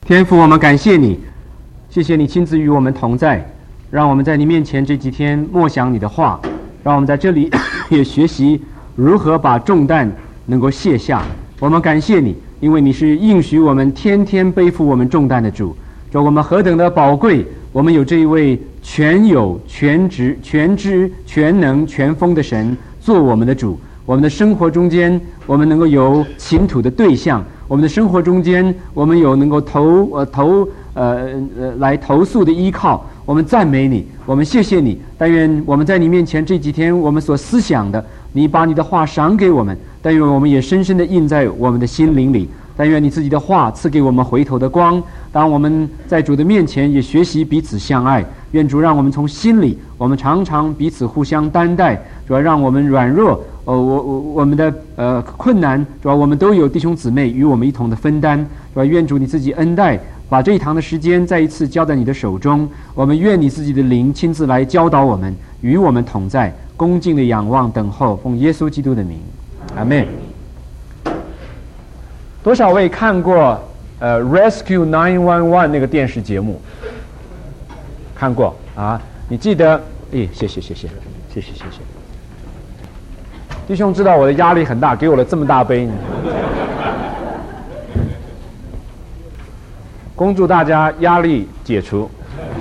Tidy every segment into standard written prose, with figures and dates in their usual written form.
天父，我们感谢你，谢谢你亲自与我们同在，让我们在你面前这几天默想你的话，让我们在这里也学习如何把重担能够卸下。我们感谢你，因为你是应许我们天天背负我们重担的主。说我们何等的宝贵，我们有这一位全有、全知、全知、全能、全丰的神做我们的主。我们的生活中间，我们能够有倾吐的对象；我们的生活中间，我们有能够来投诉的依靠。我们赞美你，我们谢谢你。但愿我们在你面前这几天，我们所思想的，你把你的话赏给我们。但愿我们也深深地印在我们的心灵里。但愿你自己的话赐给我们回头的光。当我们在主的面前也学习彼此相爱。愿主让我们从心里，我们常常彼此互相担待，主要让我们软弱，我们的困难，主要我们都有弟兄姊妹与我们一同的分担。主要愿主你自己恩待，把这一堂的时间再一次交在你的手中。我们愿你自己的灵亲自来教导我们，与我们同在，恭敬的仰望等候，奉耶稣基督的名，阿们。多少位看过Rescue 911那个电视节目？看过啊？你记得？谢谢。弟兄知道我的压力很大，给我了这么大杯。恭祝大家压力解除。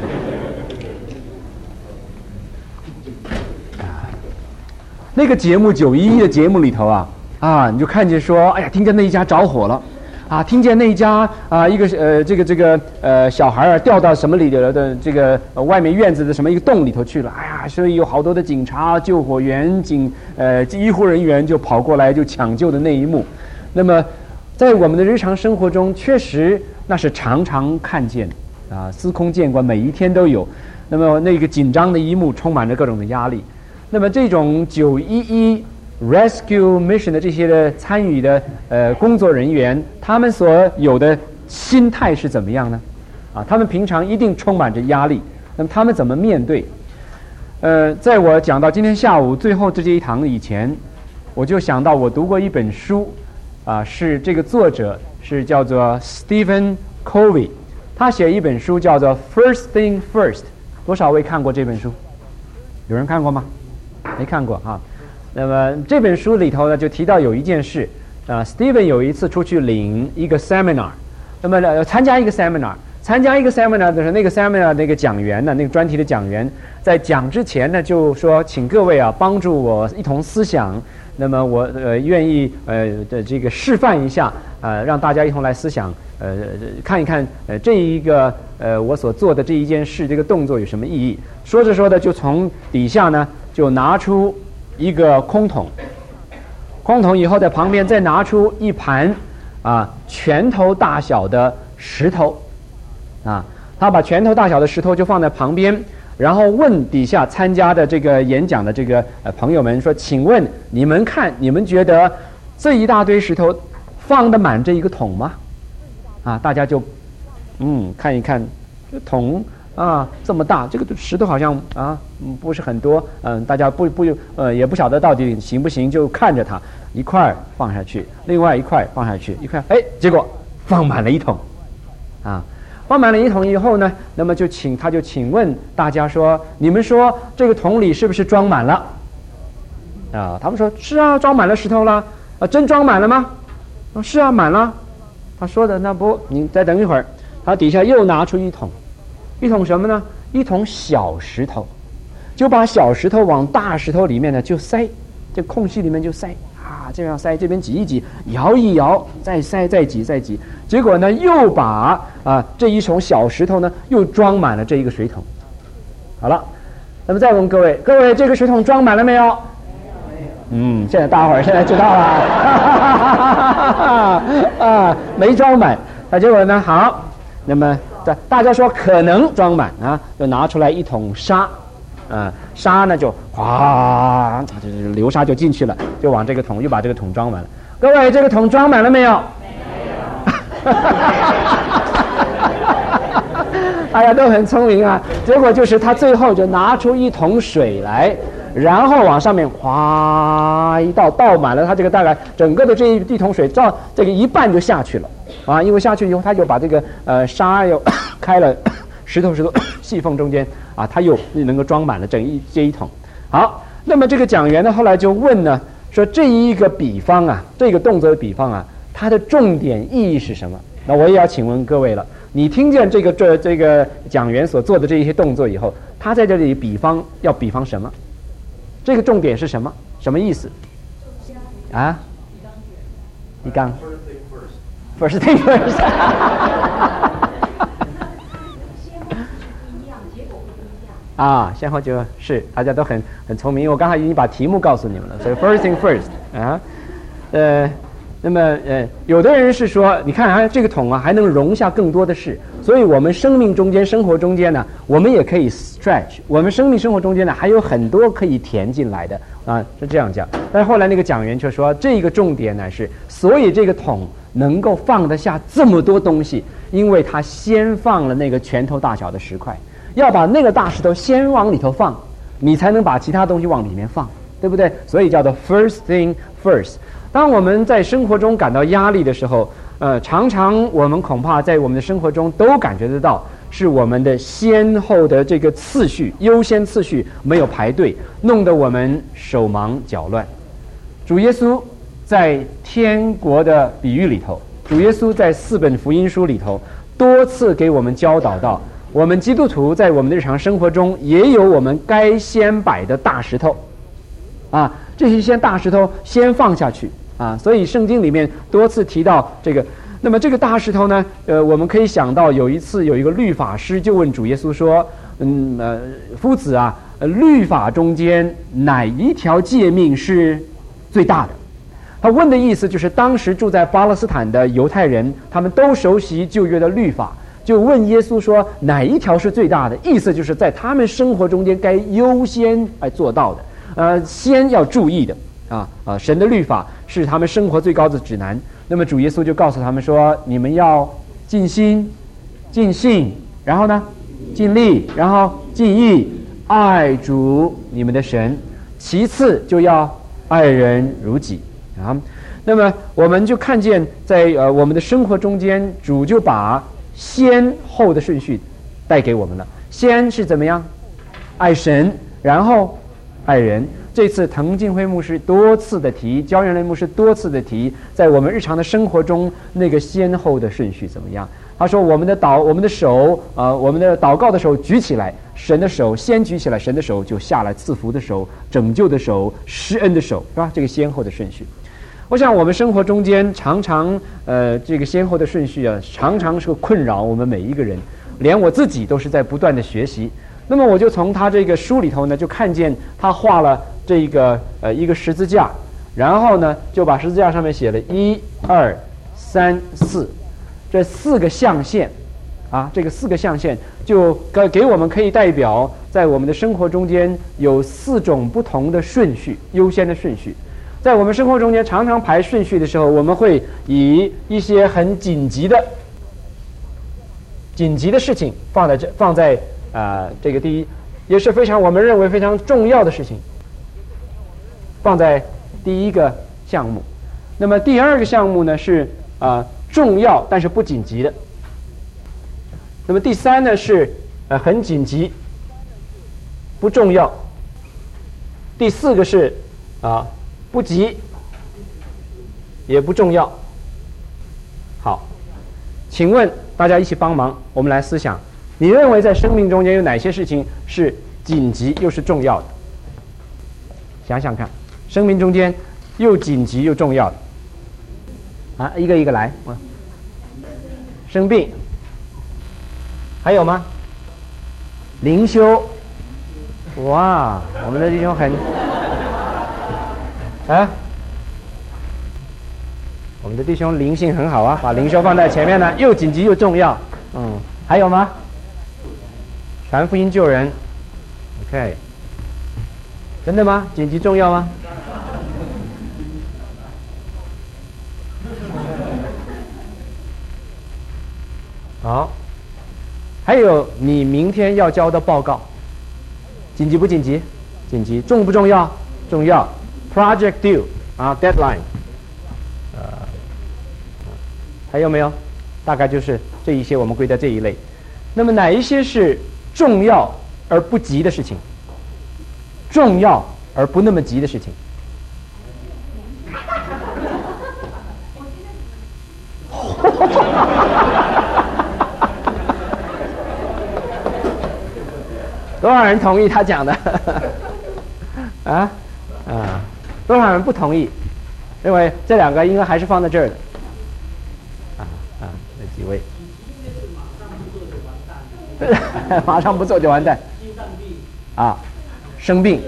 那个节目911的节目里头你就看见说，哎呀，听见那一家着火了。听见那一家一个小孩掉到什么里的这个外面院子的什么一个洞里头去了，所以有好多的警察、救火员、医护人员就跑过来就抢救的那一幕。那么在我们的日常生活中，确实那是常常看见司空见惯，每一天都有。那么那个紧张的一幕充满着各种的压力。那么这种911 Rescue Mission 的这些的参与的工作人员，他们所有的心态是怎么样呢？他们平常一定充满着压力，那么他们怎么面对？在我讲到今天下午最后这一堂以前，我就想到我读过一本书，是这个作者是叫做 Stephen Covey， 他写一本书叫做 First Thing First。多少位看过这本书？有人看过吗？没看过啊。那么这本书里头呢，就提到有一件事，Steven 有一次出去领一个 seminar， 那么参加一个 seminar 的时候，那个 seminar 那个讲员呢，那个专题的讲员在讲之前呢，就说请各位帮助我一同思想，那么我愿意这个示范一下让大家一同来思想，看一看这一个我所做的这一件事，这个动作有什么意义。说着说着，就从底下呢就拿出一个空桶以后，在旁边再拿出一盘拳头大小的石头他把拳头大小的石头就放在旁边，然后问底下参加的这个演讲的这个朋友们说，请问你们觉得这一大堆石头放得满这一个桶吗？大家就看一看这桶这么大，这个石头好像不是很多，大家也不晓得到底行不行，就看着它一块放下去，另外一块放下去，一块，结果放满了一桶，放满了一桶以后呢，那么他就请问大家说，你们说这个桶里是不是装满了？他们说是装满了石头了。真装满了吗？是满了。他说的那不，你再等一会儿，他底下又拿出一桶什么呢？一桶小石头，就把小石头往大石头里面呢就塞，这空隙里面就塞这样塞，这边挤一挤，摇一摇，再塞，再挤，结果呢又把这一桶小石头呢又装满了这一个水桶。好了，那么再问各位，这个水桶装满了没有？现在大伙儿现在知道了没装满。结果呢好，那么大家说可能装满就拿出来一桶沙，沙呢就哗，流沙就进去了，就往这个桶，又把这个桶装满了。各位，这个桶装满了没有？没有。大家都很聪明结果就是他最后就拿出一桶水来，然后往上面哗一倒满了，他这个大概整个的这一桶水照这个一半就下去了。 啊，因为下去以后他就把这个沙又开了石头细缝中间啊，他又能够装满了这一桶。好，那么这个讲员呢后来就问呢，说这一个比方啊，这个动作的比方啊，它的重点意义是什么？那我也要请问各位了，你听见这个讲员所做的这一些动作以后，他在这里要比方什么？这个重点是什么？什么意思？啊？一缸。First thing first 啊，先后就是大家都很聪明，因为我刚才已经把题目告诉你们了，所以 first thing first 啊，那么有的人是说，你看啊，这个桶啊还能容下更多的事，所以我们生活中间呢，我们也可以 stretch， 我们生活中间呢还有很多可以填进来的啊，是这样讲。但是后来那个讲员就说，这个重点呢是，所以这个桶能够放得下这么多东西，因为他先放了那个拳头大小的石块，要把那个大石头先往里头放，你才能把其他东西往里面放，对不对？所以叫做 first thing first。当我们在生活中感到压力的时候，常常我们恐怕在我们的生活中都感觉得到，是我们的先后的这个次序、优先次序没有排对，弄得我们手忙脚乱。主耶稣在天国的比喻里头，主耶稣在4本福音书里头多次给我们教导到，我们基督徒在我们的日常生活中也有我们该先摆的大石头啊，这些大石头先放下去啊，所以圣经里面多次提到这个。那么这个大石头呢，我们可以想到有一次有一个律法师就问主耶稣说，夫子啊，律法中间哪一条诫命是最大的？他问的意思就是当时住在巴勒斯坦的犹太人，他们都熟悉旧约的律法，就问耶稣说哪一条是最大的？意思就是在他们生活中间该优先来做到的，先要注意的神的律法是他们生活最高的指南。那么主耶稣就告诉他们说，你们要尽心、尽性，然后呢，尽力，然后尽意，爱主你们的神，其次就要爱人如己啊。那么我们就看见在我们的生活中间，主就把先后的顺序带给我们了。先是怎么样？爱神，然后爱人。这次滕敬辉牧师多次的提，焦元雷牧师多次的提，在我们日常的生活中那个先后的顺序怎么样？他说我们的手我们的祷告的手举起来，神的手先举起来，神的手就下来，赐福的手、拯救的手、施恩的手，是吧？这个先后的顺序。我想我们生活中间常常这个先后的顺序啊，常常是个困扰我们每一个人，连我自己都是在不断的学习。那么我就从他这个书里头呢，就看见他画了这个一个十字架，然后呢就把十字架上面写了1、2、3、4这4个象限啊，这个4个象限就给我们可以代表在我们的生活中间有4种不同的顺序，优先的顺序。在我们生活中间常常排顺序的时候，我们会以一些很紧急的事情放在这个第一，也是我们认为非常重要的事情放在第一个项目。那么第二个项目呢是重要但是不紧急的。那么第三呢是很紧急不重要。第4个是不急也不重要。好，请问大家一起帮忙，我们来思想，你认为在生命中间有哪些事情是紧急又是重要的？想想看，生命中间又紧急又重要的一个一个来。生病，还有吗？灵修，哇，我们的弟兄很我们的弟兄灵性很好啊，把灵修放在前面呢，又紧急又重要。还有吗？传福音救人 ，OK， 真的吗？紧急重要吗？好，还有你明天要交的报告，紧急不紧急？紧急。重不重要？重要。Project due deadline，还有没有？ 大概就是这一些我们归在这一类。那么哪一些是重要而不急的事情？重要而不那么急的事情？多少人同意他讲的？多少人不同意？认为这两个应该还是放在这儿的。那几位？马上不做就完蛋。生病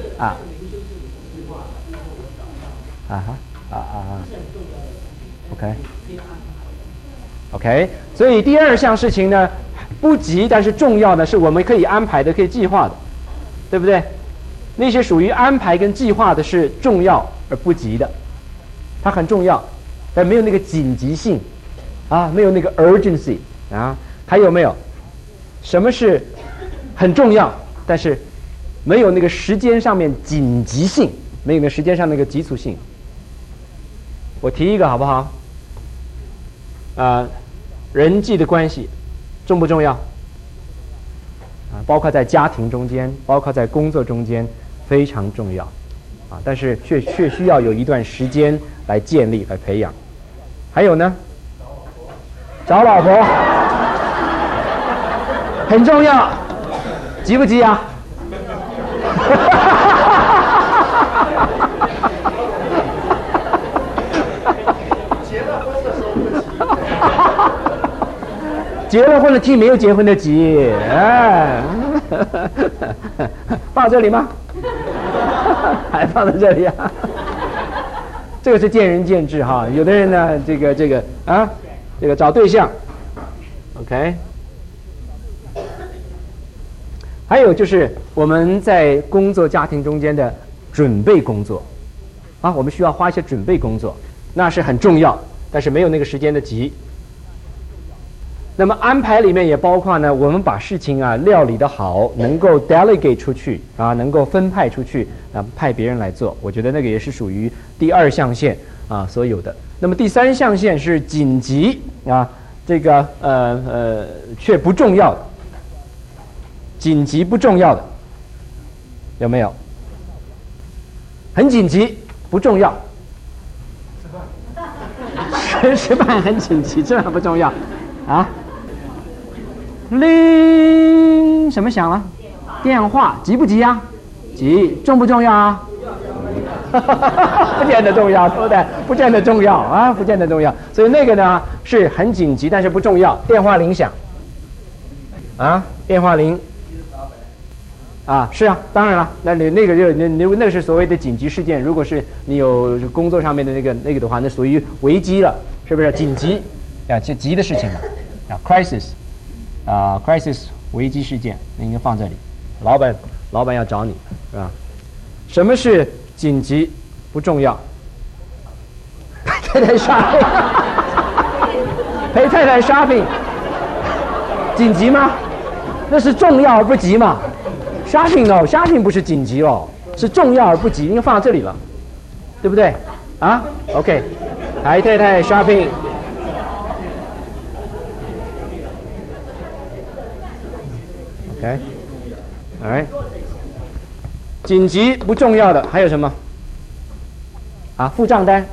OK， 所以第二项事情呢，不急但是重要的是我们可以安排的、可以计划的，对不对？那些属于安排跟计划的是重要而不急的，它很重要，但没有那个紧急性没有那个 urgency 还有没有？什么是很重要，但是没有那个时间上面紧急性，没有那个时间上那个急促性？我提一个好不好？人际的关系重不重要？包括在家庭中间，包括在工作中间，非常重要但是却需要有一段时间来建立、来培养。还有呢，找老婆很重要，急不急啊？结了婚的替没有结婚的急，放这里吗？还放在这里啊？这个是见仁见智哈。有的人呢，这个找对象 ，OK。还有就是我们在工作家庭中间的准备工作我们需要花一些准备工作，那是很重要，但是没有那个时间的急。那么安排里面也包括呢，我们把事情料理得好，能够 delegate 出去能够分派出去派别人来做。我觉得那个也是属于第二象限所有的。那么第三象限是紧急这个却不重要的，紧急不重要的有没有？很紧急不重要，吃饭很紧急，这不重要铃什么响了？电话急不急啊？急，重不重要啊？不见得重要，对不对？不见得重要不见得重要。所以那个呢是很紧急，但是不重要。电话铃响电话铃是当然了，那你那个就那个是所谓的紧急事件。如果是你有工作上面的那个的话，那属于危机了，是不是？紧急急的事情了crisis 危机事件，那应该放这里。老板要找你，是吧？什么是紧急不重要？陪太太 shopping， 陪太太 shopping， 紧急吗？那是重要而不急嘛。shopping 不是紧急是重要而不急，应该放在这里了，对不对？OK， 陪太太 shopping。OK， alright， 紧急不重要的还有什么？付账单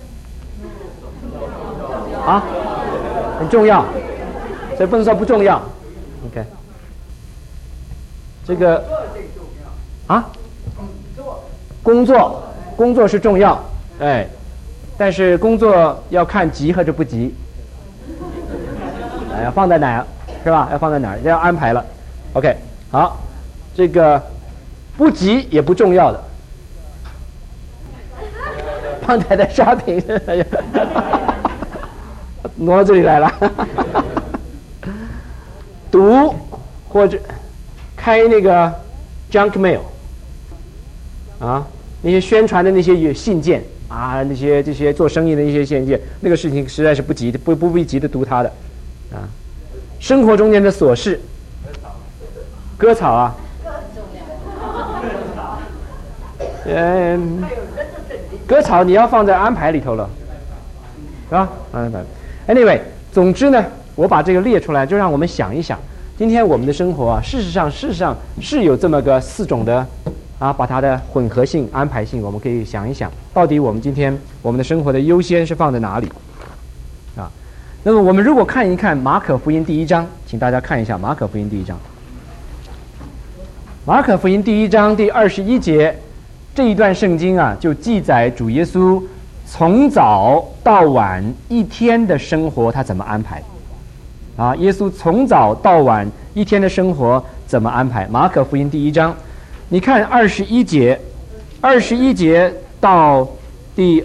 很重要，所以不能说不重要。OK， 这个工作是重要，但是工作要看急或者不急，要放在哪儿是吧？要放在哪儿？要安排了。OK， 好，这个不急也不重要的，胖太太刷屏，挪到这里来了，读或者开那个 junk mail 那些宣传的那些信件那些这些做生意的一些信件，那个事情实在是不急的，不必急的读它的生活中间的琐事。割草割草你要放在安排里头了，是吧？Anyway， 总之呢， 我把这个列出来，就让我们想一想，今天我们的生活啊，事实上是有这么个4种的把它的混合性、安排性，我们可以想一想，到底我们今天我们的生活的优先是放在哪里啊？那么我们如果看一看马可福音第1章，请大家看一下马可福音第1章。马可福音第1章第21节这一段圣经啊，就记载主耶稣从早到晚一天的生活他怎么安排啊？耶稣从早到晚一天的生活怎么安排？马可福音第1章，你看21节到第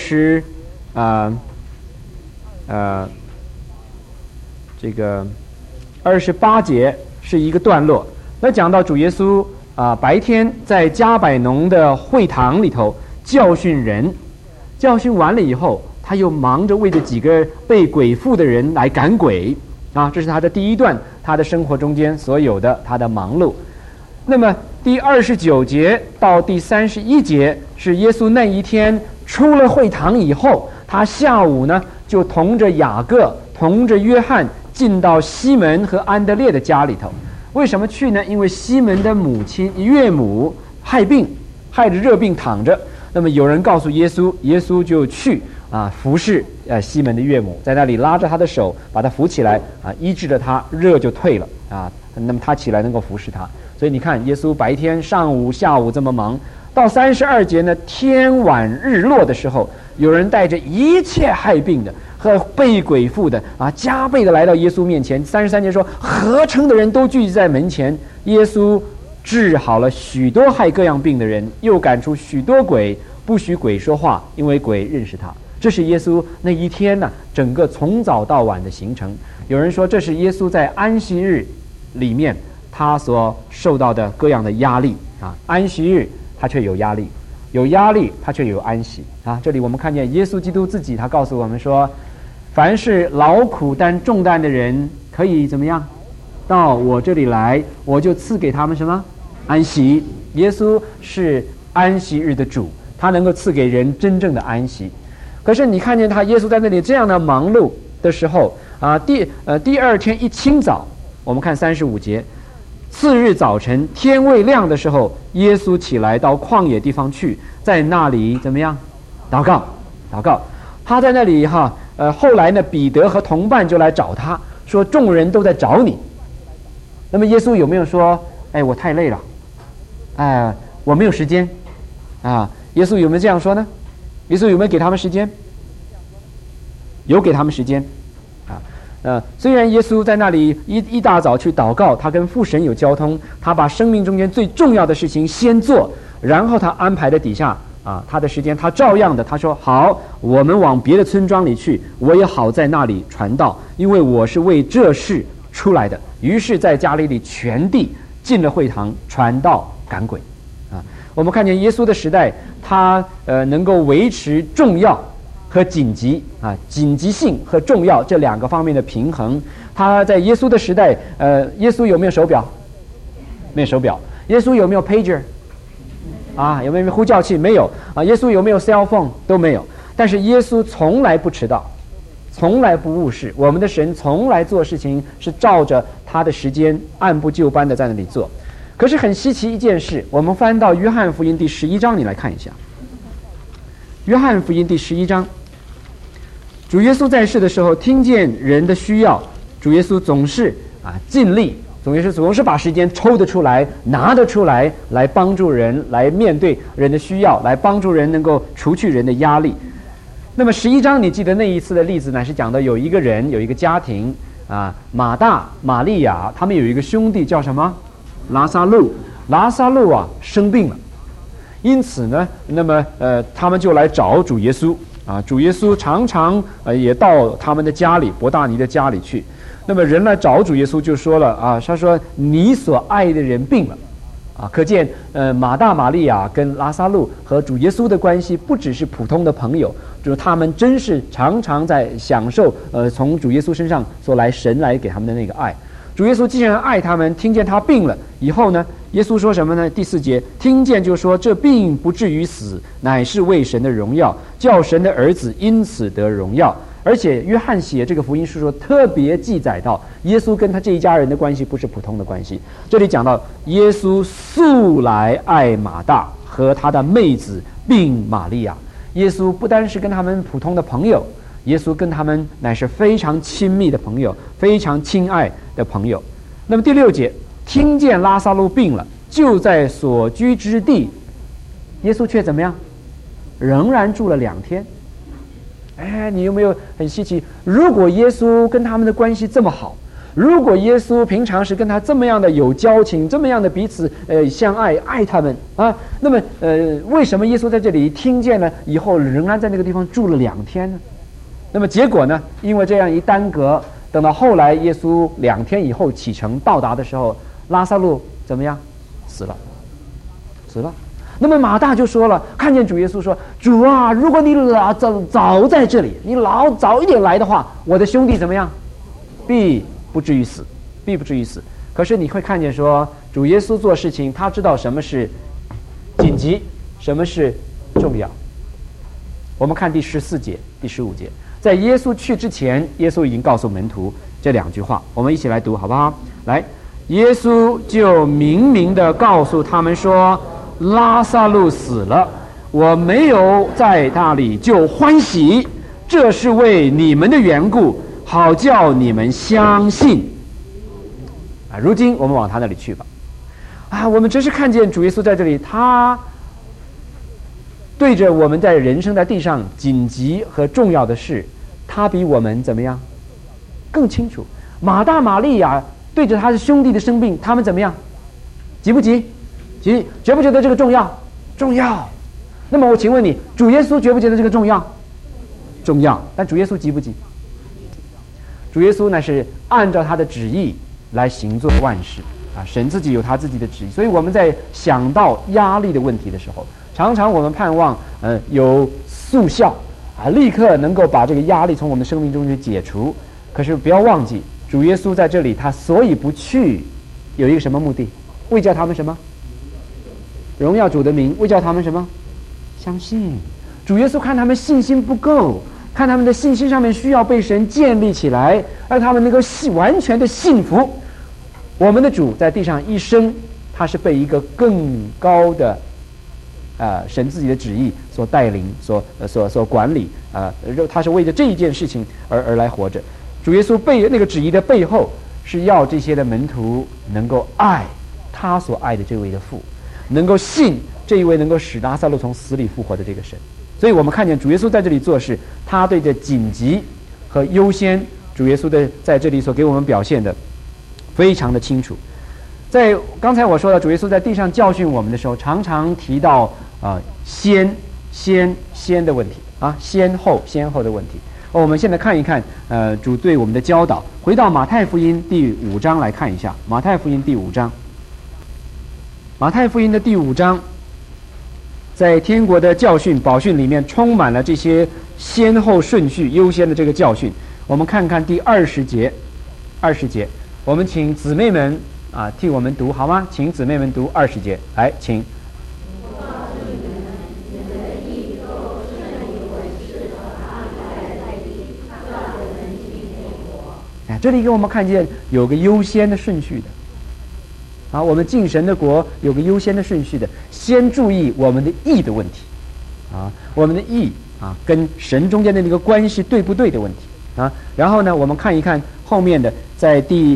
28节是一个段落。那讲到主耶稣白天在加百农的会堂里头教训人，教训完了以后，他又忙着为着几个被鬼附的人来赶鬼这是他的第一段，他的生活中间所有的他的忙碌。那么第29节到第31节是耶稣那一天出了会堂以后，他下午呢就同着雅各同着约翰进到西门和安德烈的家里头。为什么去呢？因为西门的岳母害病，害着热病躺着。那么有人告诉耶稣，耶稣就去服侍西门的岳母，在那里拉着他的手，把他扶起来医治了他，热就退了那么他起来能够服侍他。所以你看，耶稣白天、上午、下午这么忙。到32节呢，天晚日落的时候，有人带着一切害病的和被鬼附的加倍的来到耶稣面前。33节说，合城的人都聚集在门前，耶稣治好了许多害各样病的人，又赶出许多鬼，不许鬼说话，因为鬼认识他。这是耶稣那一天呢，整个从早到晚的行程。有人说，这是耶稣在安息日里面他所受到的各样的压力安息日他却有压力，有压力他却有安息这里我们看见耶稣基督自己，他告诉我们说，凡是劳苦担重担的人，可以怎么样？到我这里来，我就赐给他们什么？安息。耶稣是安息日的主，他能够赐给人真正的安息。可是你看见耶稣在那里这样的忙碌的时候第二天一清早，我们看35节，次日早晨天未亮的时候，耶稣起来到旷野地方去，在那里怎么样？祷告。他在那里后来呢，彼得和同伴就来找他，说众人都在找你。那么耶稣有没有说，我太累了，我没有时间耶稣有没有这样说呢？耶稣有没有给他们时间？有给他们时间虽然耶稣在那里一大早去祷告，他跟父神有交通，他把生命中间最重要的事情先做，然后他安排的底下他的时间，他照样的他说好，我们往别的村庄里去，我也好在那里传道，因为我是为这事出来的。于是在加利利全地进了会堂，传道赶鬼我们看见耶稣的时代，他能够维持重要和紧急紧急性和重要这2个方面的平衡。他在耶稣的时代耶稣有没有手表？没有手表。耶稣有没有 pager？ 有没有呼叫器？没有耶稣有没有 cell phone？ 都没有。但是耶稣从来不迟到，从来不误事。我们的神从来做事情是照着他的时间按部就班的在那里做。可是很稀奇一件事，我们翻到约翰福音第11章，你来看一下。约翰福音第11章，主耶稣在世的时候，听见人的需要，主耶稣总是尽力，主耶稣总是把时间抽得出来，拿得出来，来帮助人，来面对人的需要，来帮助人能够除去人的压力。那么11章你记得那一次的例子呢，是讲的有一个人，有一个家庭马大、玛利亚，他们有一个兄弟叫什么？拉撒路。拉撒路生病了，因此呢，那么他们就来找主耶稣主耶稣常常也到他们的家里，伯大尼的家里去。那么人来找主耶稣就说了他说你所爱的人病了可见马大、玛利亚跟拉撒路和主耶稣的关系不只是普通的朋友，就是他们真是常常在享受从主耶稣身上所来神来给他们的那个爱。主耶稣既然爱他们，听见他病了以后呢，耶稣说什么呢？第4节，听见就说这病不至于死，乃是为神的荣耀，叫神的儿子因此得荣耀。 而且约翰写这个福音书说，特别记载到耶稣跟他这一家人的关系不是普通的关系。这里讲到耶稣素来爱马大和他的妹子并玛利亚。耶稣不单是跟他们普通的朋友，耶稣跟他们乃是非常亲密的朋友，非常亲爱的朋友。那么第6节，听见拉撒路病了，就在所居之地，耶稣却怎么样？仍然住了2天。哎，你有没有很稀奇？如果耶稣跟他们的关系这么好，如果耶稣平常是跟他这么样的有交情，这么样的彼此相爱，爱他们啊，那么为什么耶稣在这里听见了以后，仍然在那个地方住了2天呢？那么结果呢？因为这样一耽搁，等到后来耶稣2天以后启程到达的时候，拉撒路怎么样？死了。那么马大就说了，看见主耶稣说：“主啊，如果你早在这里，你早一点来的话，我的兄弟怎么样？必不至于死。可是你会看见说，主耶稣做事情，他知道什么是紧急，什么是重要。我们看第14节、第15节，在耶稣去之前，耶稣已经告诉门徒这2句话，我们一起来读好不好？来，耶稣就明明的告诉他们说，拉撒路死了，我没有在那里就欢喜，这是为你们的缘故，好叫你们相信。如今我们往他那里去吧。我们真是看见主耶稣在这里，他对着我们在人生在地上紧急和重要的事，他比我们怎么样更清楚。马大玛利亚对着他的兄弟的生病，他们怎么样？急不急？急。觉不觉得这个重要？重要。那么我请问你，主耶稣觉不觉得这个重要？重要。但主耶稣急不急？主耶稣乃是按照他的旨意来行做万事神自己有他自己的旨意。所以我们在想到压力的问题的时候，常常我们盼望有速效立刻能够把这个压力从我们的生命中去解除。可是不要忘记，主耶稣在这里，他所以不去，有一个什么目的？为叫他们什么？荣耀主的名。为叫他们什么？相信。主耶稣看他们信心不够，看他们的信心上面需要被神建立起来，让他们能够完全的信服。我们的主在地上一生，他是被一个更高的神自己的旨意所带领、所管理他是为着这一件事情而来活着。主耶稣那个旨意的背后，是要这些的门徒能够爱他所爱的这位的父，能够信这一位能够使拉撒路从死里复活的这个神。所以我们看见主耶稣在这里做事，他对着紧急和优先，主耶稣的在这里所给我们表现的非常的清楚。在刚才我说到主耶稣在地上教训我们的时候，常常提到先的问题先后的问题。我们现在看一看主对我们的教导。回到马太福音第5章来看一下，马太福音第5章，马太福音的第5章，在天国的教训宝训里面充满了这些先后顺序优先的这个教训。我们看看第20节，我们请姊妹们替我们读好吗？请姊妹们读20节，来，请。这里给我们看见有个优先的顺序的我们进神的国有个优先的顺序的，先注意我们的义的问题我们的义跟神中间的那个关系对不对的问题然后呢，我们看一看后面的，在第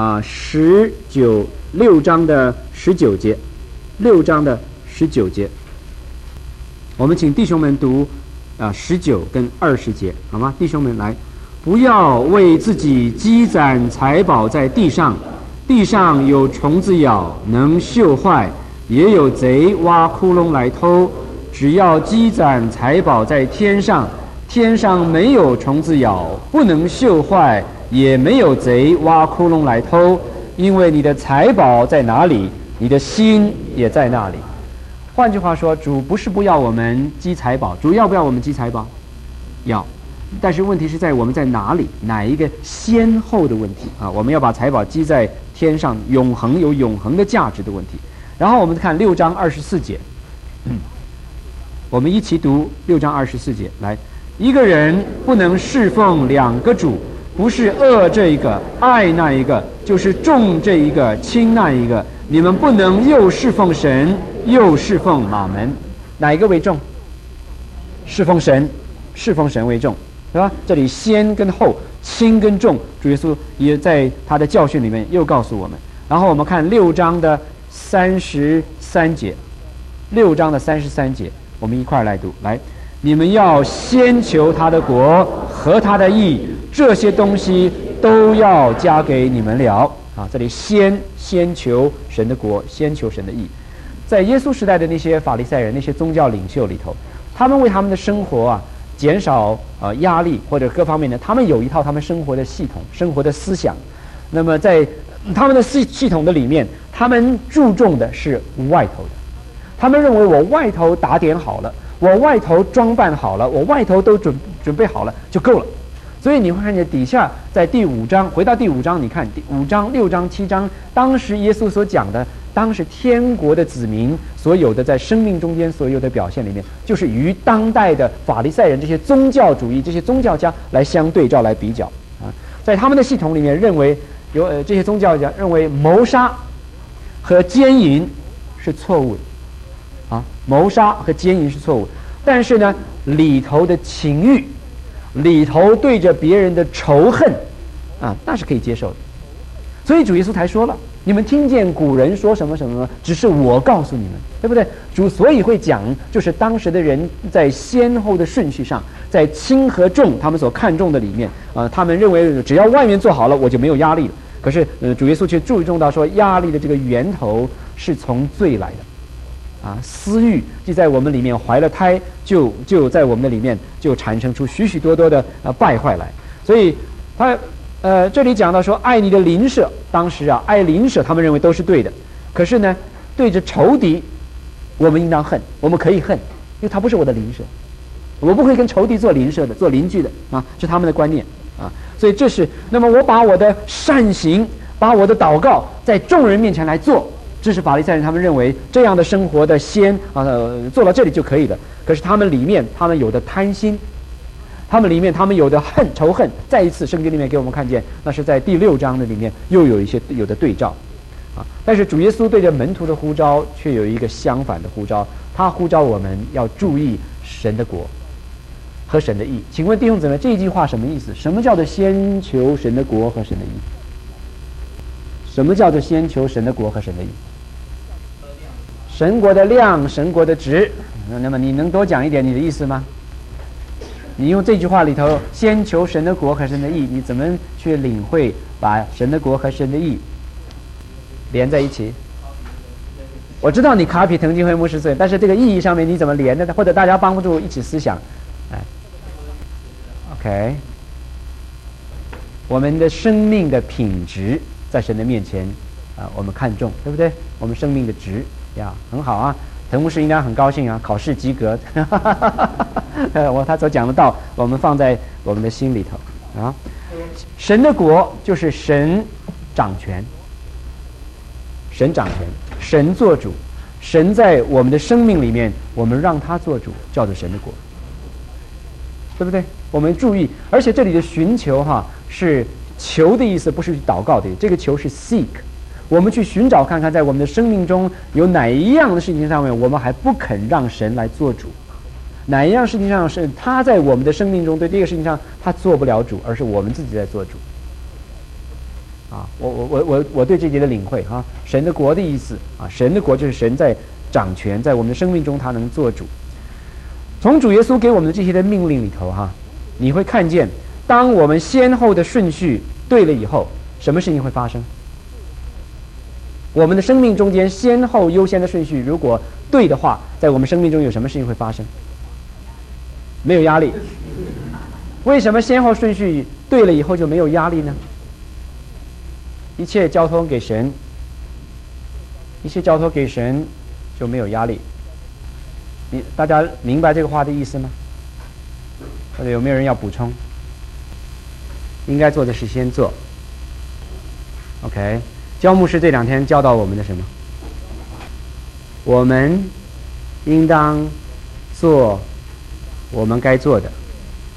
6章的19节，6章的19节，我们请弟兄们读19跟20节，好吗？弟兄们来，不要为自己积攒财宝在地上，地上有虫子咬，能锈坏；也有贼挖窟窿来偷。只要积攒财宝在天上，天上没有虫子咬，不能锈坏，也没有贼挖窟窿来偷。因为你的财宝在哪里，你的心也在那里。换句话说，主不是不要我们积财宝，主要不要我们积财宝？要。但是问题是在我们在哪里，哪一个先后的问题我们要把财宝积在天上，永恒有永恒的价值的问题。然后我们看6章24节，我们一起读6章24节，来， 一个人不能侍奉两个主，不是恶这一个爱那一个，就是重这一个轻那一个。你们不能又侍奉神又侍奉马门，哪一个为重？侍奉神为重，对吧？这里先跟后，轻跟重，主耶稣也在他的教训里面又告诉我们。然后我们看6章的33节，6章的33节，我们一块来读。来，你们要先求他的国和他的义，这些东西都要加给你们了。啊，这里先求神的国，先求神的义。在耶稣时代的那些法利赛人、那些宗教领袖里头，他们为他们的生活减少压力或者各方面的，他们有一套他们生活的系统、生活的思想。那么在他们的系统的里面，他们注重的是外头的。他们认为我外头打点好了，我外头装扮好了，我外头都准备好了就够了。所以你会看见底下在第5章，回到第5章，你看第5章、6章、7章，当时耶稣所讲的，当时天国的子民所有的在生命中间所有的表现里面，就是与当代的法利赛人这些宗教主义、这些宗教家来相对照、来比较啊。在他们的系统里面，认为这些宗教家认为谋杀和奸淫是错误的啊，谋杀和奸淫是错误，但是呢，里头的情欲，里头对着别人的仇恨啊，那是可以接受的。所以主耶稣才说了，你们听见古人说什么什么，只是我告诉你们，对不对？主所以会讲，就是当时的人在先后的顺序上，在轻和重他们所看重的里面他们认为只要外面做好了，我就没有压力了。可是主耶稣却注重到说，压力的这个源头是从罪来的私欲就在我们里面怀了胎，就在我们的里面就产生出许许多多的败坏来。所以他这里讲到说，爱你的邻舍，当时爱邻舍他们认为都是对的。可是呢，对着仇敌，我们应当恨，我们可以恨，因为他不是我的邻舍，我不会跟仇敌做邻舍的，做邻居的是他们的观念所以这是，那么我把我的善行，把我的祷告在众人面前来做，这是法利赛人他们认为这样的生活的做到这里就可以了。可是他们里面他们有的贪心，他们里面他们有的仇恨，再一次圣经里面给我们看见，那是在第6章的里面又有的对照但是主耶稣对着门徒的呼召却有一个相反的呼召，他呼召我们要注意神的国和神的义。请问弟兄姊妹，这一句话什么意思？什么叫做先求神的国和神的义？什么叫做先求神的国和神的义？神国的量，神国的值。那么你能多讲一点你的意思吗？你用这句话里头先求神的国和神的义，你怎么去领会把神的国和神的义连在一起？我知道你卡比滕金会牧师罪，但是这个意义上面你怎么连的？或者大家帮助一起思想OK， 我们的生命的品质在神的面前我们看重，对不对？我们生命的值很好滕牧师应该很高兴考试及格他所讲的道我们放在我们的心里头神的国就是神掌权，神掌权，神做主，神在我们的生命里面，我们让他做主，叫做神的国，对不对？我们注意，而且这里的寻求是求的意思，不是祷告的，这个求是 seek， 我们去寻找看看，在我们的生命中有哪一样的事情上面，我们还不肯让神来做主，哪一样事情上是他在我们的生命中对这个事情上他做不了主，而是我们自己在做主我对这节的领会神的国的意思神的国就是神在掌权，在我们的生命中他能做主。从主耶稣给我们的这些的命令里头你会看见，当我们先后的顺序对了以后，什么事情会发生？我们的生命中间先后优先的顺序如果对的话，在我们生命中有什么事情会发生？没有压力。为什么先后顺序对了以后就没有压力呢？一切交托给神，一切交托给神就没有压力。大家明白这个话的意思吗？或者有没有人要补充？应该做的事先做。OK， 焦牧师这2天教导我们的什么？我们应当做我们该做的，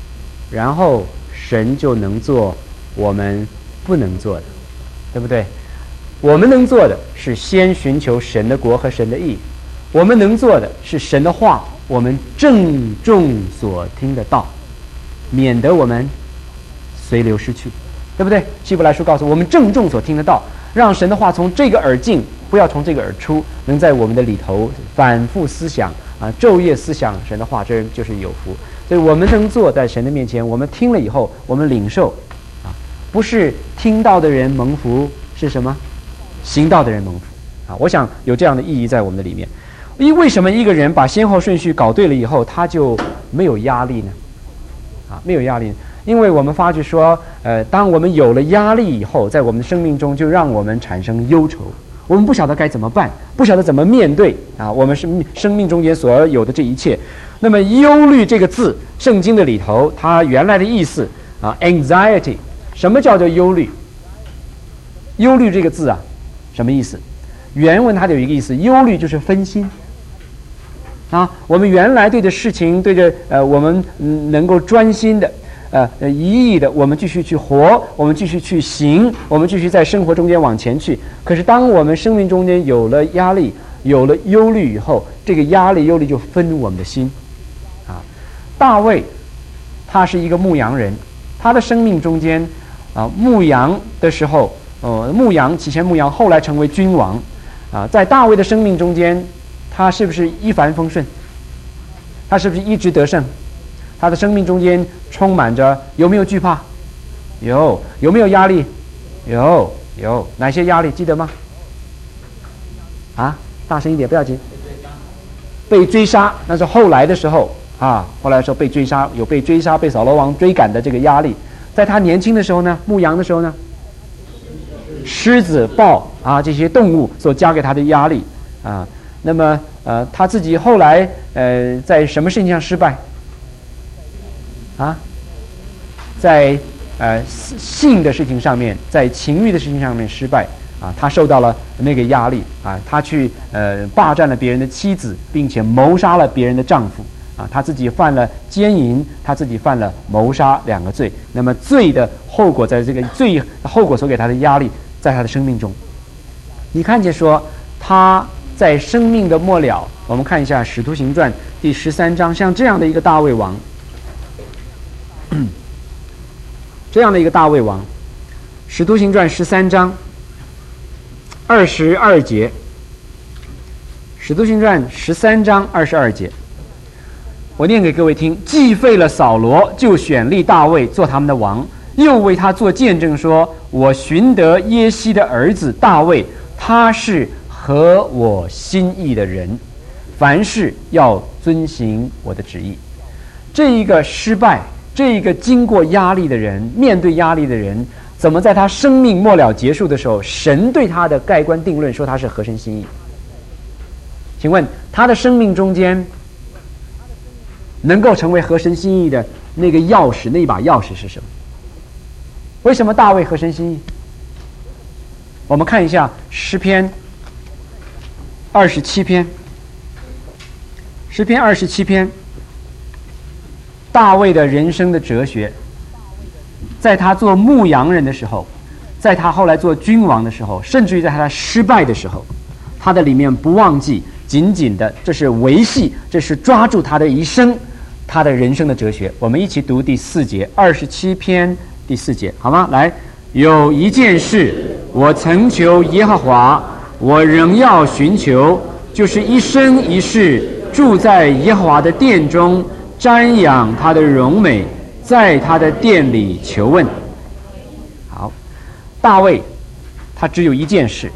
然后神就能做我们不能做的，对不对？我们能做的是先寻求神的国和神的义，我们能做的是神的话，我们郑重所听的道，免得我们随流失去，对不对？希伯来书告诉我们，郑重所听的道，让神的话从这个耳进，不要从这个耳出，能在我们的里头反复思想啊，昼夜思想神的话，这人就是有福。所以我们能坐在神的面前，我们听了以后，我们领受啊，不是听到的人蒙福，是什么？行道的人蒙福啊！我想有这样的意义在我们的里面。为什么一个人把先后顺序搞对了以后，他就没有压力呢？啊，没有压力，因为我们发觉说，当我们有了压力以后，在我们的生命中就让我们产生忧愁，我们不晓得该怎么办，不晓得怎么面对啊，我们生命中间所有的这一切。那么忧虑这个字，圣经的里头，它原来的意思啊 ，anxiety， 什么叫做忧虑？忧虑这个字啊，什么意思？原文它有一个意思，忧虑就是分心啊。我们原来对着事情，对着我们能够专心的一意的，我们继续去活，我们继续去行，我们继续在生活中间往前去。可是当我们生命中间有了压力，有了忧虑以后，这个压力忧虑就分我们的心啊。大卫他是一个牧羊人，他的生命中间啊，牧羊的时候牧羊，起先牧羊，后来成为君王啊。在大卫的生命中间，他是不是一帆风顺？他是不是一直得胜？他的生命中间充满着有没有惧怕？有。有没有压力？有。哪些压力记得吗？啊，大声一点，不要紧。被追杀，那是后来的时候啊，后来的时候被追杀，有被追杀、被扫罗王追赶的这个压力。在他年轻的时候呢，牧羊的时候呢，狮子、豹啊这些动物所加给他的压力啊。那么他自己后来在什么事情上失败？啊，在性的事情上面，在情欲的事情上面失败啊，他受到了那个压力啊，他去霸占了别人的妻子，并且谋杀了别人的丈夫啊，他自己犯了奸淫，他自己犯了谋杀两个罪。那么罪的后果，在这个罪后果所给他的压力，在他的生命中，你看见说他在生命的末了，我们看一下《使徒行传》第13章，像这样的一个大卫王。这样的一个大卫王，《使徒行传》13章22节，《使徒行传》13章22节，我念给各位听：既废了扫罗，就选立大卫做他们的王，又为他做见证说：我寻得耶西的儿子大卫，他是合我心意的人，凡事要遵行我的旨意。这一个失败，这一个经过压力的人，面对压力的人，怎么在他生命末了结束的时候，神对他的盖棺定论说他是合神心意？请问他的生命中间能够成为合神心意的那个钥匙，那一把钥匙是什么？为什么大卫合神心意？我们看一下诗篇27篇，诗篇27篇。大卫的人生的哲学，在他做牧羊人的时候，在他后来做君王的时候，甚至于在他失败的时候，他的里面不忘记紧紧的，这是维系，这是抓住他的一生，他的人生的哲学。我们一起读第4节，27篇第4节，好吗？来，有一件事我曾求耶和华，我仍要寻求，就是一生一世住在耶和华的殿中，瞻仰他的荣美，在他的殿里求问。好，大卫他只有一件事，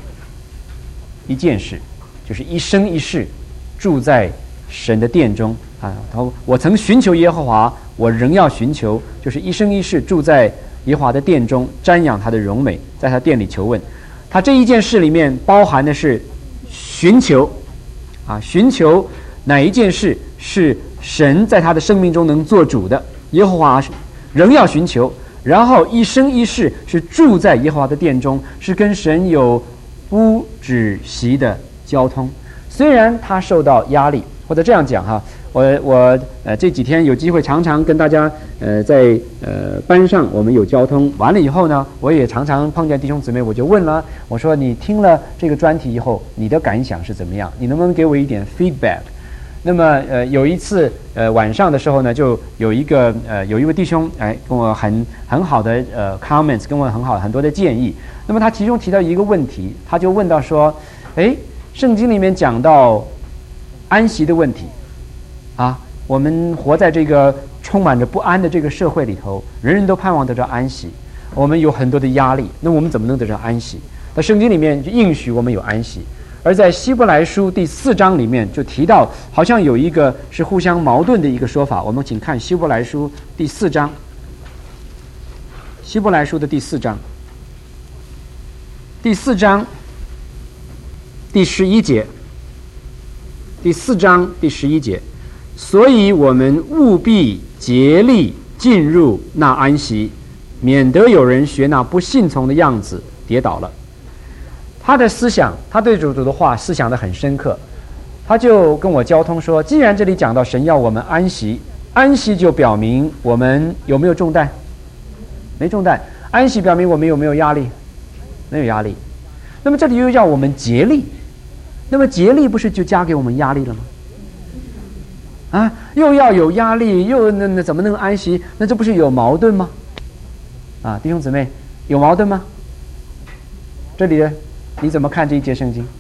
就是一生一世住在神的殿中啊。我曾寻求耶和华，我仍要寻求，就是一生一世住在耶和华的殿中，瞻仰他的荣美，在他殿里求问。他这一件事里面包含的是寻求啊，寻求哪一件事是神在他的生命中能做主的，耶和华仍要寻求，然后一生一世是住在耶和华的殿中，是跟神有不止息的交通。虽然他受到压力，或者这样讲哈， 我这几天有机会常常跟大家在班上我们有交通，完了以后呢，我也常常碰见弟兄姊妹，我就问了，我说你听了这个专题以后，你的感想是怎么样？你能不能给我一点 feedback？ 那么有一次晚上的时候呢，就有一位弟兄跟我很好的comments， 跟我很多的建议。那么他其中提到一个问题，他就问到说，圣经里面讲到安息的问题啊，我们活在这个充满着不安的这个社会里头，人人都盼望得到安息，我们有很多的压力，那我们怎么能得到安息？在圣经里面就应许我们有安息。而在希伯来书第4章里面就提到，好像有一个是互相矛盾的一个说法。我们请看希伯来书第4章，希伯来书的第4章，第4章第11节，第4章第11节，所以我们务必竭力进入那安息，免得有人学那不信从的样子跌倒了。他的思想，他对主的话思想得很深刻，他就跟我交通说，既然这里讲到神要我们安息，安息就表明我们有没有重担？没重担。安息表明我们有没有压力？没有压力。那么这里又要我们竭力，那么竭力不是就加给我们压力了吗？啊，又要有压力，又那怎么能安息？那这不是有矛盾吗？啊，弟兄姊妹，有矛盾吗？这里的你怎么看这一节圣经？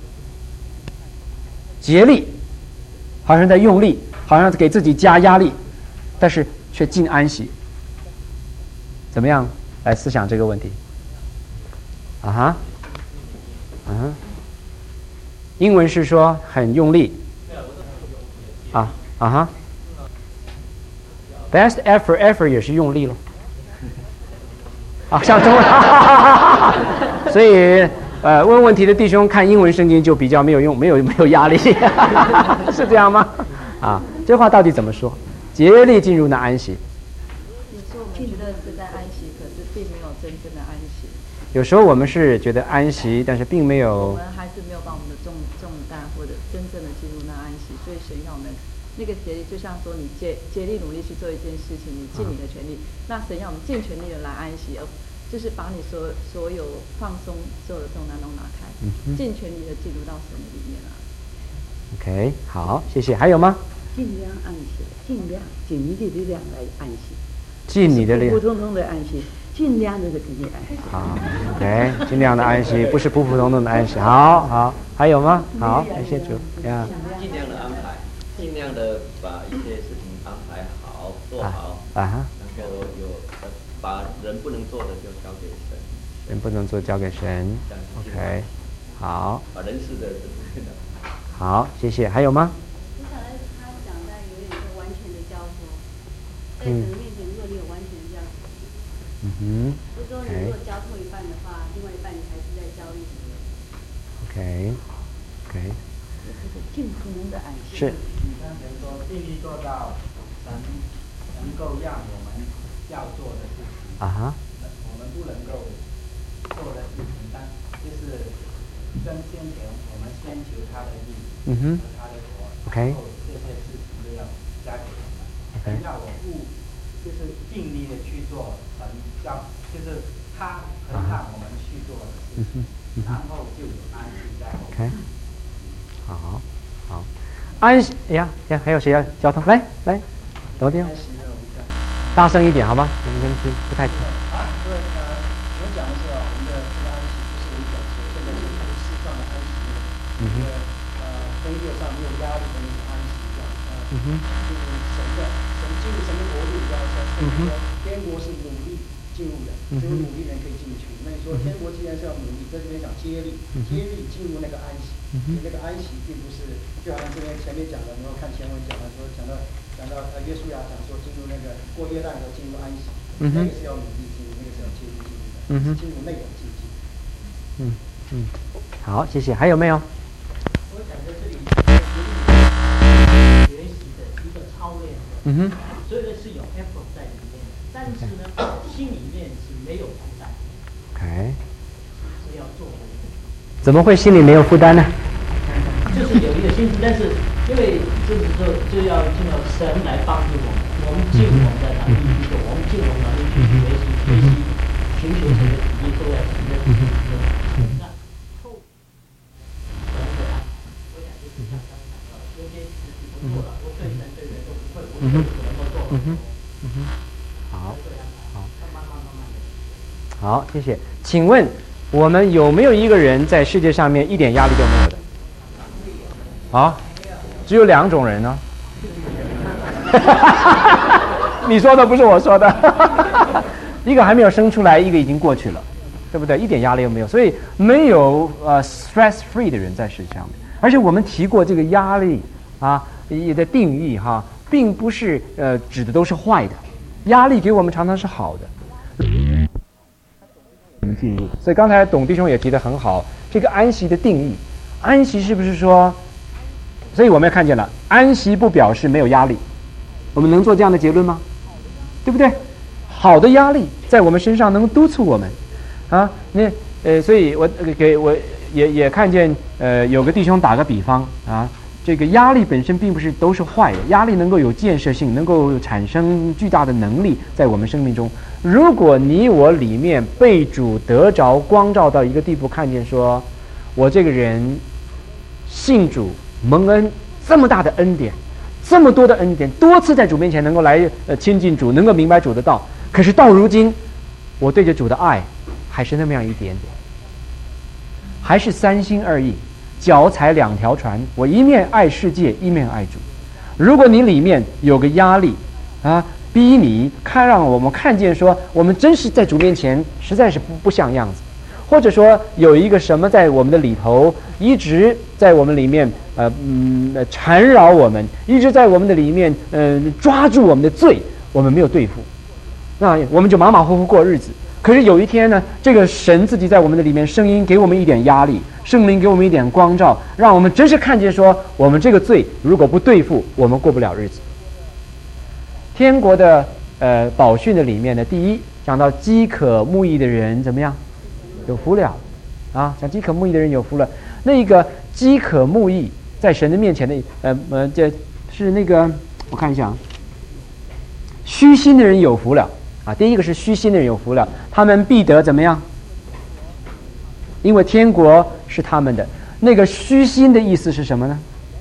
竭力，好像在用力，好像给自己加压力，但是却尽安息。怎么样来思想这个问题？英文是说很用力。Best effort 也是用力了。像中文，所以问问题的弟兄看英文圣经就比较没有用，没有压力，是这样吗？这话到底怎么说？竭力进入那安息。 有时候我们觉得是在安息，可是并没有真正的安息。 有时候我们是觉得安息，但是并没有。 我们还是没有把我们的重担或者真正的进入那安息，所以神要我们那个竭力，就像说你竭力努力去做一件事情，你尽你的全力，那神要我们尽全力的来安息，就是把你所有放松所有的重担都拿开，尽全力的进入到神的里面了。 OK， 好，谢谢。还有吗？ 尽量安息，尽你的力量来安息， 尽你的力量， 普普通通的安息，尽量的给你安息。 好 ，OK， 尽量的安息，不是普普通通的安息。好，还有吗？好，谢谢主。呀， 尽量的安排，尽量的把一些事情安排好，做好，然后把人不能做的就交给神， 人不能做交给神。OK， 好。 把人事的好，谢谢。还有吗？ 接下来他讲的有点是完全的交托，在神面前，如果你有完全的交托，就说你如果交托一半的话，另外一半你还是在交易。 OK， 尽可能的安息。 是。 你刚才说尽力做到神能够让我们要做的事情，我们不能够做的事情，但就是跟先前我们先求他的义和他的国，然后这些事情都要加给我们。神要我就是尽力的去做神就是他很让我们去做的事情，然后就有安息在后面。 好，安息呀，还有谁要交通？来，罗弟兄，大声一点好吗？我们不太听。 我讲的是我们的这个安息不是我讲说这个是世上的安息，工作上没有压力的那种安息，这样，就是神进入神的国度，比较说，天国是努力进入的，只有努力人可以进去。那你说天国既然是要努力，在这边讲接力进入那个安息，那个安息并不是，就好像这边前面讲的，然后看前文讲的说讲到约书亚讲说进入那个过约旦的进入安息，那个是要努力进入，那个是要接力进入的，进入那种境界。 好，谢谢。还有没有？ 我讲在这里学习的一个操练，所以是有 effort 在里面，但是呢，心里面是没有负担。 OK， 是要做。 怎么会心里没有负担呢？ 就是有一个心，但是因为就是说就要经由神来帮助我们尽我们的能力去做，我们尽我们能力去学习寻求神的旨意，都在神的旨意中。那后，我想就是像刚才讲到，有些事情不做了，我对神对人都不会，我不能够做。 好，好，谢谢。请问我们有没有一个人在世界上面一点压力都没有的？啊，只有2种人呢。你说的不是我说的。一个还没有生出来，一个已经过去了，对不对？一点压力都没有，所以没有stress free 的人在世界上面。而且我们提过这个压力啊的定义哈，并不是指的都是坏的，压力给我们常常是好的。进入，所以刚才董弟兄也提得很好，这个安息的定义，安息是不是说？所以我们也看见了，安息不表示没有压力，我们能做这样的结论吗？对不对？好的压力在我们身上能督促我们，啊，所以我也看见有个弟兄打个比方啊，这个压力本身并不是都是坏的，压力能够有建设性，能够产生巨大的能力在我们生命中。如果你我里面被主得着光照到一个地步，看见说我这个人信主蒙恩，这么大的恩典，这么多的恩典，多次在主面前能够来亲近主，能够明白主的道，可是到如今我对着主的爱还是那么样一点点，还是3心2意，脚踩2条船，我一面爱世界，一面爱主。如果你里面有个压力啊，逼你让我们看见说我们真是在主面前实在是不像样子，或者说有一个什么在我们的里头一直在我们里面缠绕我们，一直在我们的里面抓住我们的罪，我们没有对付，那我们就马马虎虎过日子。可是有一天呢，这个神自己在我们的里面声音给我们一点压力，圣灵给我们一点光照，让我们真是看见说我们这个罪如果不对付，我们过不了日子。天国的宝训的里面呢，第一讲到饥渴慕义的人怎么样？有福了啊！讲饥渴慕义的人有福了。那个饥渴慕义在神的面前的这是那个我看一下，虚心的人有福了啊！第一个是虚心的人有福了，他们必得怎么样？因为天国是他们的。那个虚心的意思是什么呢？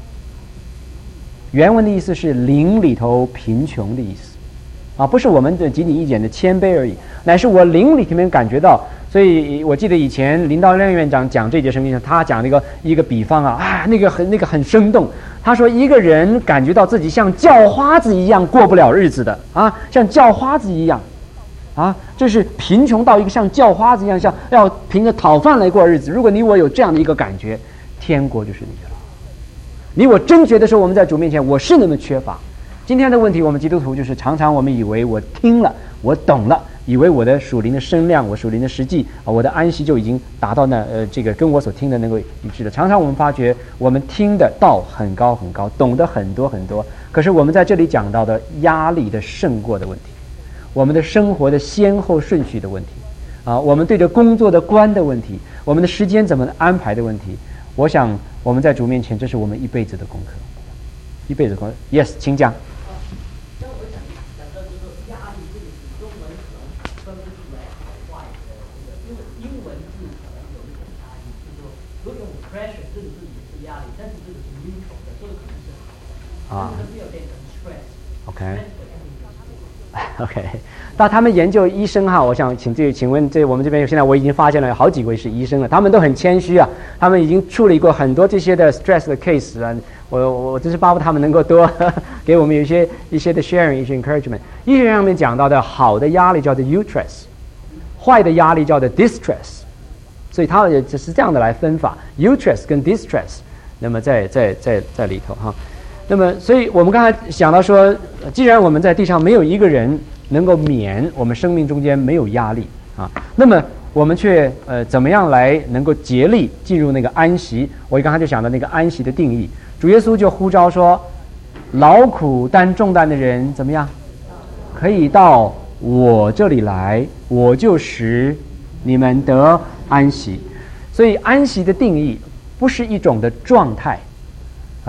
原文的意思是灵里头贫穷的意思啊，不是我们的仅仅一点的谦卑而已，乃是我灵里面感觉到。所以我记得以前林道亮院长讲这节圣经上，他讲一个比方那个很生动。他说一个人感觉到自己像叫花子一样过不了日子的啊，像叫花子一样啊，这是贫穷到一个像叫花子一样，像要凭着讨饭来过日子。如果你我有这样的一个感觉，天国就是你的了。你我真觉得说我们在主面前我是那么缺乏。今天的问题，我们基督徒就是常常我们以为我听了，我懂了，以为我的属灵的声量，我属灵的实际我的安息就已经达到这个跟我所听的能够一致的。常常我们发觉我们听的道很高很高，懂得很多很多，可是我们在这里讲到的压力的胜过的问题，我们的生活的先后顺序的问题啊，我们对着工作的关的问题，我们的时间怎么安排的问题。我想我们在主面前，这是我们一辈子的功课，一辈子的功课。Yes， 请讲。啊 ，OK， 到他们研究医生哈，我想请问我们这边现在我已经发现了好几位是医生了，他们都很谦虚啊，他们已经处理过很多这些的 stress 的 case 了，我真是巴不他们能够多给我们有一些的 sharing， 一些 encouragement。医学上面讲到的好的压力叫做 eustress， 坏的压力叫做 distress， 所以它也只是这样的来分法 eustress 跟 distress， 那么在里头哈。那么，所以我们刚才想到说，既然我们在地上没有一个人能够免我们生命中间没有压力啊，那么我们却怎么样来能够竭力进入那个安息？我刚才就想到那个安息的定义，主耶稣就呼召说，劳苦担重担的人怎么样？可以到我这里来，我就使你们得安息。所以安息的定义不是一种的状态啊。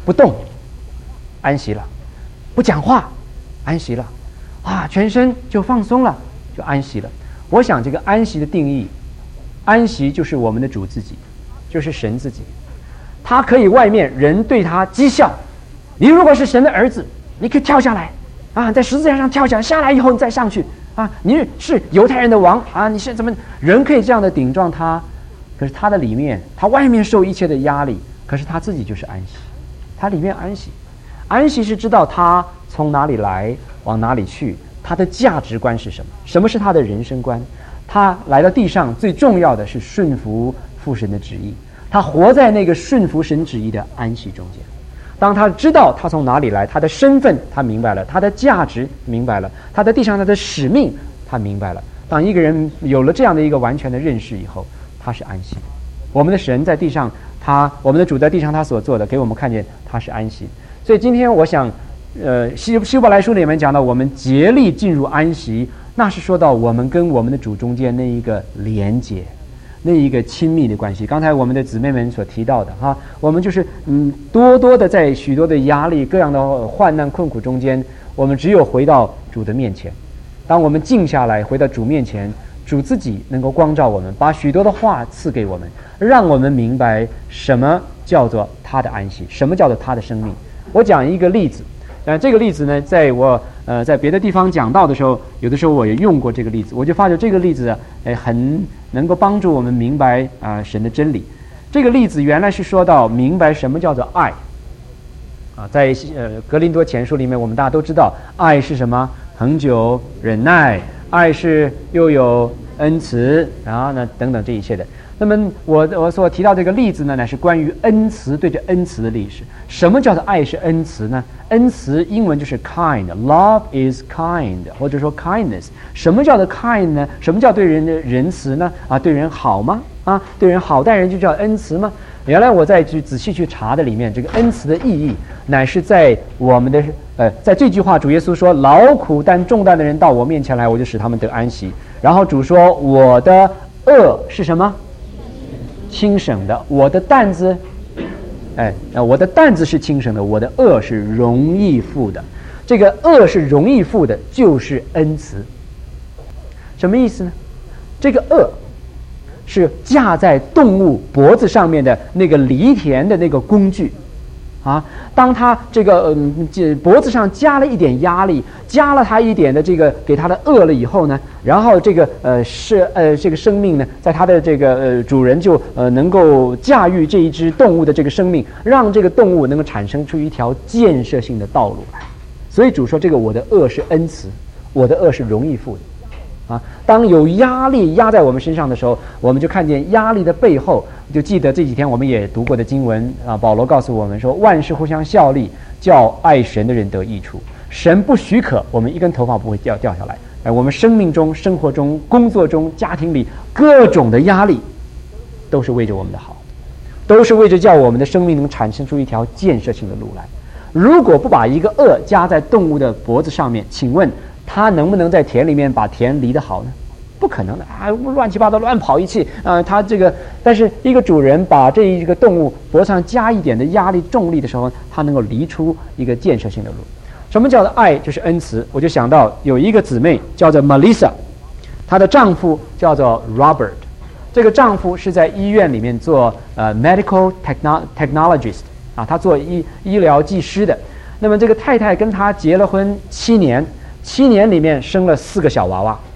不动，安息了；不讲话，安息了。全身就放松了，就安息了。我想这个安息的定义，安息就是我们的主自己，就是神自己。他可以外面人对他讥笑，你如果是神的儿子，你可以跳下来在十字架上跳下来以后你再上去你是犹太人的王你是怎么人可以这样的顶撞他？可是他的里面，他外面受一切的压力，可是他自己就是安息，他里面安息。安息是知道他从哪里来，往哪里去，他的价值观是什么，什么是他的人生观。他来到地上最重要的是顺服父神的旨意，他活在那个顺服神旨意的安息中间。当他知道他从哪里来，他的身份他明白了，他的价值明白了，他在地上他的使命他明白了。当一个人有了这样的一个完全的认识以后，他是安息。我们的神在地上，我们的主在地上他所做的，给我们看见他是安息。所以今天我想希伯来书里面讲到我们竭力进入安息，那是说到我们跟我们的主中间那一个连结，那一个亲密的关系。刚才我们的姊妹们所提到的我们就是多多的在许多的压力各样的患难困苦中间，我们只有回到主的面前。当我们静下来回到主面前，主自己能够光照我们，把许多的话赐给我们，让我们明白什么叫做他的安息，什么叫做他的生命。我讲一个例子，这个例子呢，在我在别的地方讲到的时候，有的时候我也用过这个例子，我就发觉这个例子很能够帮助我们明白神的真理。这个例子原来是说到明白什么叫做爱在格林多前书里面，我们大家都知道爱是什么，恒久忍耐，爱是又有恩慈那等等这一切的。那么我所提到这个例子呢，乃是关于恩慈，对着恩慈的历史。什么叫做爱是恩慈呢？恩慈英文就是 kind，love is kind， 或者说 kindness。什么叫做 kind 呢？什么叫对人的仁慈呢？对人好吗？对人好待人就叫恩慈吗？原来我再去仔细去查的里面，这个恩慈的意义乃是在我们的在这句话，主耶稣说：“劳苦担重担的人到我面前来，我就使他们得安息。”然后主说：“我的恶是什么？轻省的，我的担子，我的担子是轻省的，我的恶是容易负的。这个恶是容易负的，就是恩慈。什么意思呢？这个恶是架在动物脖子上面的那个犁田的那个工具当他这个脖子上加了一点压力，加了他一点的这个给他的饿了以后呢，然后这个这个生命呢，在他的这个主人就能够驾驭这一只动物的这个生命，让这个动物能够产生出一条建设性的道路来。所以主说这个我的恶是恩慈，我的恶是容易负的。当有压力压在我们身上的时候，我们就看见压力的背后，就记得这几天我们也读过的经文保罗告诉我们说，万事互相效力，叫爱神的人得益处。神不许可我们一根头发不会掉下来。我们生命中、生活中、工作中、家庭里各种的压力，都是为着我们的好，都是为着叫我们的生命能产生出一条建设性的路来。如果不把一个恶加在动物的脖子上面，请问他能不能在田里面把田犁得好呢？不可能的乱七八糟乱跑一气他这个，但是一个主人把这一个动物脖子上加一点的压力重力的时候，他能够犁出一个建设性的路。什么叫做爱？就是恩慈。我就想到有一个姊妹叫做 Melissa， 她的丈夫叫做 Robert。这个丈夫是在医院里面做medical technologist 他做医疗技师的。那么这个太太跟他结了婚7年里面生了4个小娃娃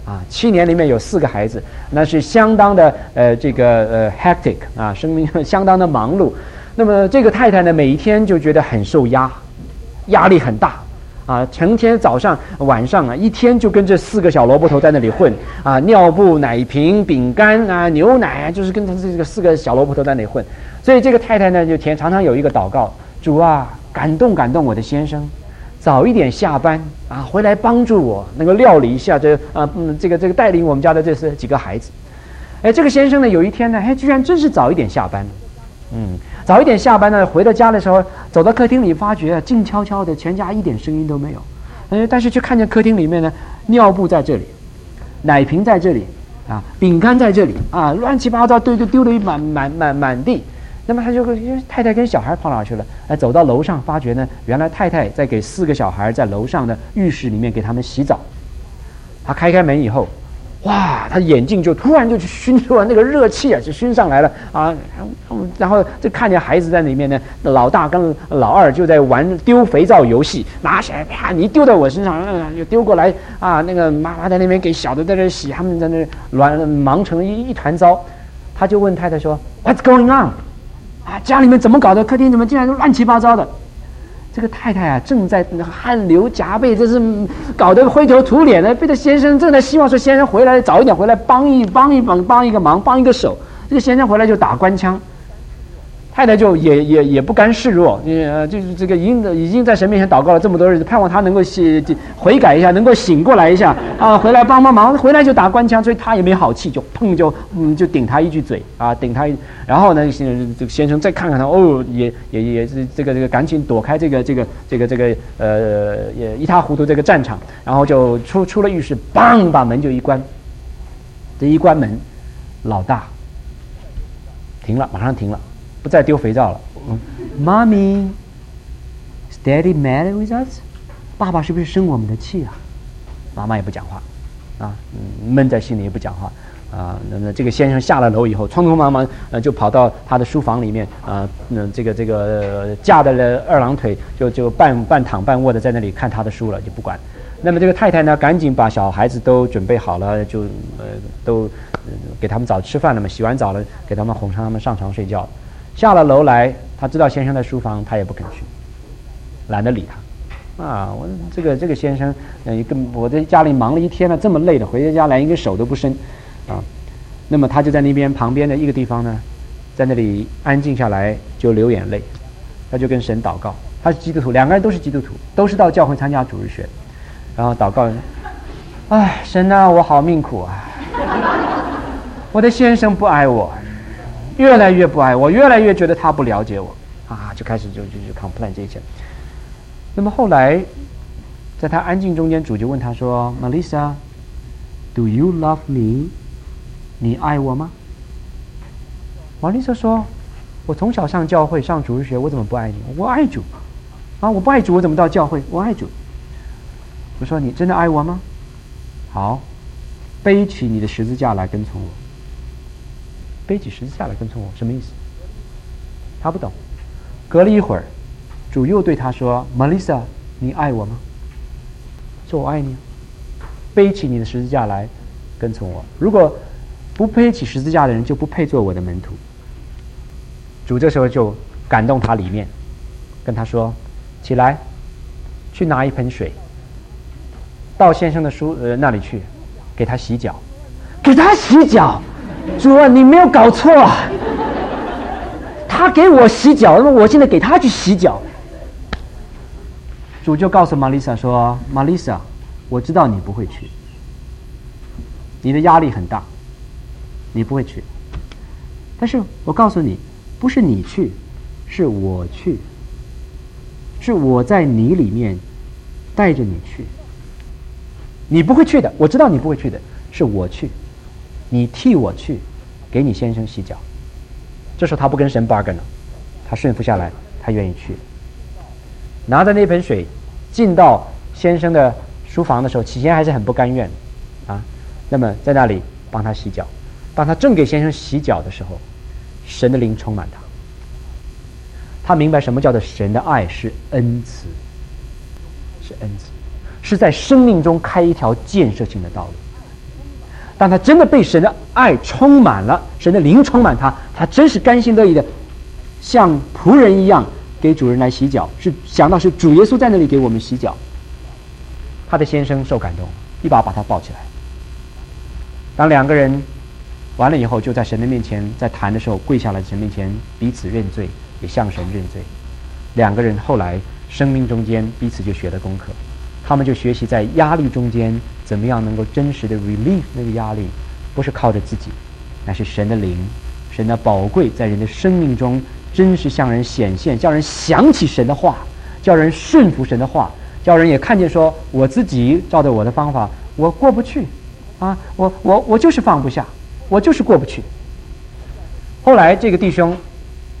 7年里面有4个孩子，那是相当的hectic 生命相当的忙碌。那么这个太太呢，每一天就觉得很受压力很大成天早上晚上一天就跟这4个小萝卜头在那里混尿布、奶瓶、饼干牛奶就是跟他这个4个小萝卜头在那里混。所以这个太太呢，就常常有一个祷告：主感动我的先生，早一点下班回来帮助我，能够料理一下这个带领我们家的这几个孩子。这个先生呢，有一天呢，居然真是早一点下班。早一点下班呢，回到家的时候，走到客厅里，发觉静悄悄的，全家一点声音都没有。但是却看见客厅里面呢，尿布在这里，奶瓶在这里饼干在这里乱七八糟丢得满地。 那么他就太太跟小孩跑哪去了？走到楼上，发觉呢，原来太太在给4个小孩在楼上的浴室里面给他们洗澡。他开门以后，哇，他眼镜就突然就熏出了那个热气啊，就熏上来了啊！然后就看见孩子在里面呢，老大跟老二就在玩丢肥皂游戏，拿起来啪，你丢到我身上，又丢过来啊！那个妈妈在那边给小的在那洗，他们在那忙成一团糟。他就问太太说 ：“What's going on？” 啊，家里面怎么搞的？客厅怎么竟然乱七八糟的？这个太太啊，正在汗流浃背，这是搞得灰头土脸的。被这先生正在希望说先生回来早一点回来帮一个忙，帮一个手。这个先生回来就打官腔，太太就也不甘示弱，就是这个已经在神面前祷告了这么多日子，盼望他能够悔改一下，能够醒过来一下啊，回来帮忙，回来就打官腔，所以他也没好气，就砰就顶他一句嘴啊，顶他然后呢，这个先生再看看他，哦，也是这个赶紧躲开这个也一塌糊涂这个战场，然后就出了浴室，梆把门就一关，这一关门，老大停了，马上停了，不再丢肥皂了。Mommy, is Daddy mad with us？ 爸爸是不是生我们的气啊？妈妈也不讲话，啊，闷在心里也不讲话。啊，那么这个先生下了楼以后，匆匆忙忙就跑到他的书房里面啊，这个架着了2郎腿，就半躺半卧的在那里看他的书了，就不管。那么这个太太呢，赶紧把小孩子都准备好了，就都给他们早吃饭了嘛，洗完澡了，给他们哄上他们上床睡觉。下了楼来，他知道先生在书房，他也不肯去，懒得理他。啊，我这个先生，我在家里忙了一天了，这么累的，回家来一个手都不伸。啊，那么他就在那边旁边的一个地方呢，在那里安静下来，就流眼泪，他就跟神祷告。他是基督徒，两个人都是基督徒，都是到教会参加主日学，然后祷告，哎，神啊，我好命苦啊，我的先生不爱我，越来越不爱我，越来越觉得他不了解我，啊，就开始就 complain 这一切。那么后来，在他安静中间，主就问他说 ：“Melissa，do you love me？” 你爱我吗？玛丽莎说：“我从小上教会上主日学，我怎么不爱你？我爱主啊！我不爱主，我怎么到教会？我爱主。”我说：“你真的爱我吗？好，背起你的十字架来跟从我。背起十字架来跟从我，什么意思？”他不懂。隔了一会儿，主又对他说：“玛丽莎，你爱我吗？”说：“我爱你。背起你的十字架来跟从我。如果不背起十字架的人，就不配做我的门徒。”主这时候就感动他里面，跟他说：“起来，去拿一盆水，到先生的那里去，给他洗脚。”给他洗脚？主啊，你没有搞错啊！他给我洗脚，那么我现在给他去洗脚。主就告诉玛丽莎说：“玛丽莎，我知道你不会去，你的压力很大。你不会去，但是我告诉你，不是你去，是我去，是我在你里面带着你去。你不会去的，我知道你不会去的，是我去，你替我去，给你先生洗脚。”这时候他不跟神 bargain 了，他顺服下来，他愿意去。拿着那盆水进到先生的书房的时候，起先还是很不甘愿啊。那么在那里帮他洗脚。当他正给先生洗脚的时候，神的灵充满他。他明白什么叫做神的爱是恩慈，是恩慈，是在生命中开一条建设性的道路。当他真的被神的爱充满了，神的灵充满他，他真是甘心乐意的，像仆人一样给主人来洗脚，是想到是主耶稣在那里给我们洗脚。他的先生受感动，一把他抱起来。当两个人完了以后，就在神的面前，在谈的时候跪下来，神面前彼此认罪，也向神认罪。两个人后来生命中间彼此就学了功课，他们就学习在压力中间怎么样能够真实的 relieve 那个压力，不是靠着自己，乃是神的灵，神的宝贵在人的生命中真实向人显现，叫人想起神的话，叫人顺服神的话，叫人也看见说我自己照着我的方法我过不去啊，我就是放不下，我就是过不去。后来这个弟兄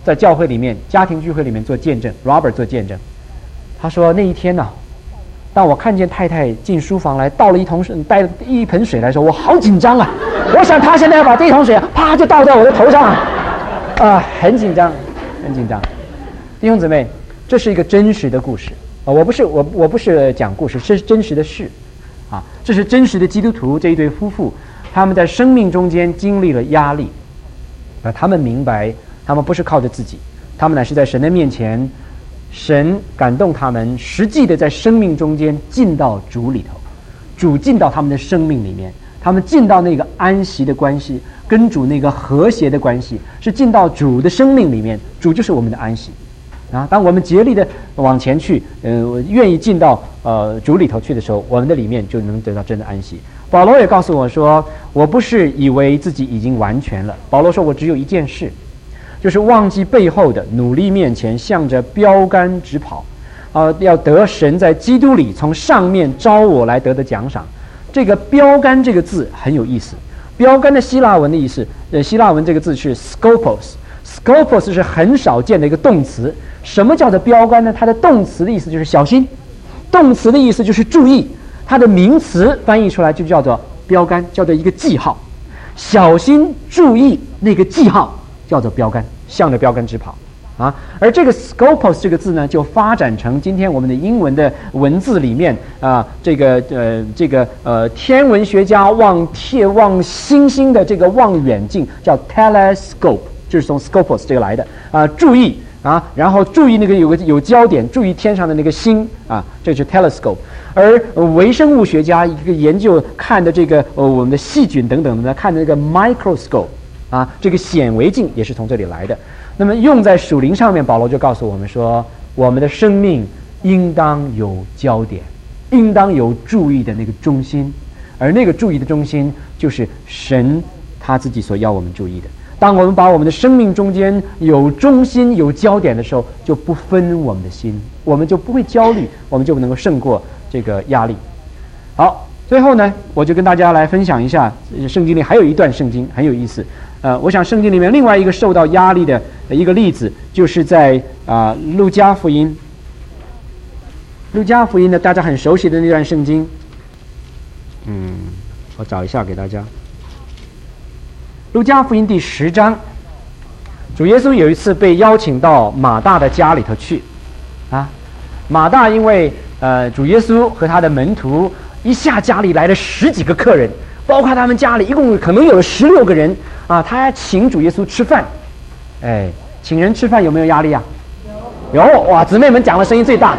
在教会里面家庭聚会里面做见证 ，Robert 做见证。他说那一天呢，当我看见太太进书房来，倒了带了一盆水来的时候，我好紧张啊！我想她现在要把这桶水啪就倒在我的头上啊，很紧张，很紧张。弟兄姊妹，这是一个真实的故事啊！我不是讲故事，这是真实的事啊！这是真实的基督徒这一对夫妇，他们在生命中间经历了压力啊，他们明白，他们不是靠着自己，他们乃是在神的面前。神感动他们，实际的在生命中间进到主里头，主进到他们的生命里面，他们进到那个安息的关系，跟主那个和谐的关系，是进到主的生命里面，主就是我们的安息啊！当我们竭力的往前去，愿意进到主里头去的时候，我们的里面就能得到真的安息。保罗也告诉我说，我不是以为自己已经完全了。保罗说，我只有一件事。就是忘记背后的，努力面前，向着标杆直跑，要得神在基督里从上面招我来得的奖赏。这个标杆这个字很有意思，标杆的希腊文的意思，希腊文这个字是 scopos 是很少见的一个动词。什么叫做标杆呢？它的动词的意思就是小心，动词的意思就是注意，它的名词翻译出来就叫做标杆，叫做一个记号，小心注意那个记号。叫做标杆，向着标杆直跑啊！而这个 scopos 这个字呢，就发展成今天我们的英文的文字里面啊，天文学家望星星的这个望远镜叫 telescope， 就是从 scopos 这个来的啊，注意啊，然后注意那个有焦点，注意天上的那个星啊，这就是 telescope。而微生物学家一个研究看的这个我们的细菌等等的，看的那个 microscope。啊，这个显微镜也是从这里来的。那么用在属灵上面，保罗就告诉我们说，我们的生命应当有焦点，应当有注意的那个中心，而那个注意的中心就是神他自己所要我们注意的。当我们把我们的生命中间有中心、有焦点的时候，就不分我们的心，我们就不会焦虑，我们就能够胜过这个压力。好，最后呢，我就跟大家来分享一下，圣经里还有一段圣经很有意思。我想圣经里面另外一个受到压力的一个例子，就是在路加福音。路加福音呢，大家很熟悉的那段圣经。我找一下给大家。路加福音第10章，主耶稣有一次被邀请到马大的家里头去，啊，马大因为主耶稣和他的门徒一下家里来了10几个客人，包括他们家里一共可能有16个人。啊，他还请主耶稣吃饭，哎，请人吃饭有没有压力啊？有哇！姊妹们讲的声音最大，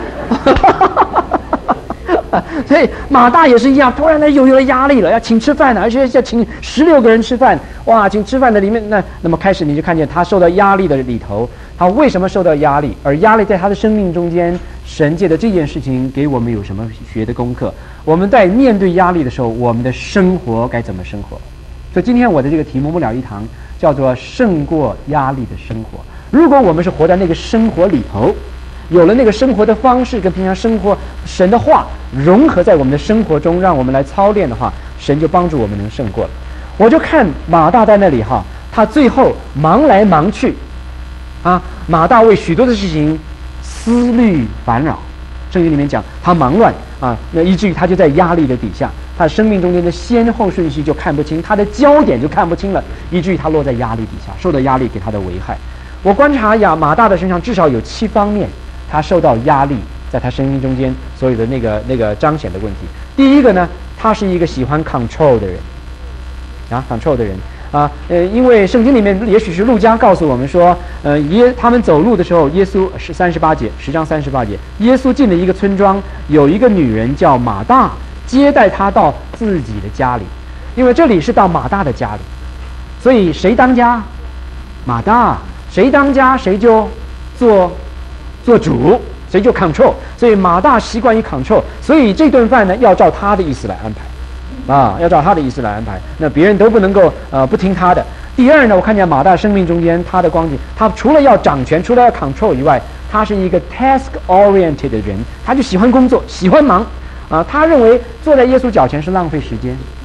所以马大也是一样，突然呢有了压力了，要请吃饭了，而且要请16个人吃饭，哇！请吃饭的里面那么开始你就看见他受到压力的里头，他为什么受到压力？而压力在他的生命中间，神借的这件事情给我们有什么学的功课？我们在面对压力的时候，我们的生活该怎么生活？所以今天我的这个题目不了一堂，叫做胜过压力的生活。如果我们是活在那个生活里头，有了那个生活的方式跟平常生活神的话融合在我们的生活中，让我们来操练的话，神就帮助我们能胜过了。我就看马大在那里哈，他最后忙来忙去啊，马大为许多的事情思虑烦扰，圣经里面讲他忙乱啊，那以至于他就在压力的底下，他的生命中间的先后顺序就看不清，他的焦点就看不清了，以至于他落在压力底下，受到压力给他的危害。我观察马大的身上至少有7方面，他受到压力，在他生命中间所有的那个彰显的问题。第一个呢，他是一个喜欢 control 的人啊 ，control 的人啊，因为圣经里面也许是路加告诉我们说，他们走路的时候，耶稣是38节，10章38节，耶稣进了一个村庄，有一个女人叫马大，接待他到自己的家里，因为这里是到马大的家里，所以谁当家？马大，谁当家谁就做主，谁就 control， 所以马大习惯于 control， 所以这顿饭呢要照他的意思来安排，啊，要照他的意思来安排，那别人都不能够不听他的。第二呢，我看见马大生命中间他的光景，他除了要掌权，除了要 control 以外，他是一个 task oriented 的人，他就喜欢工作，喜欢忙。他认为坐在耶稣脚前是浪费时间，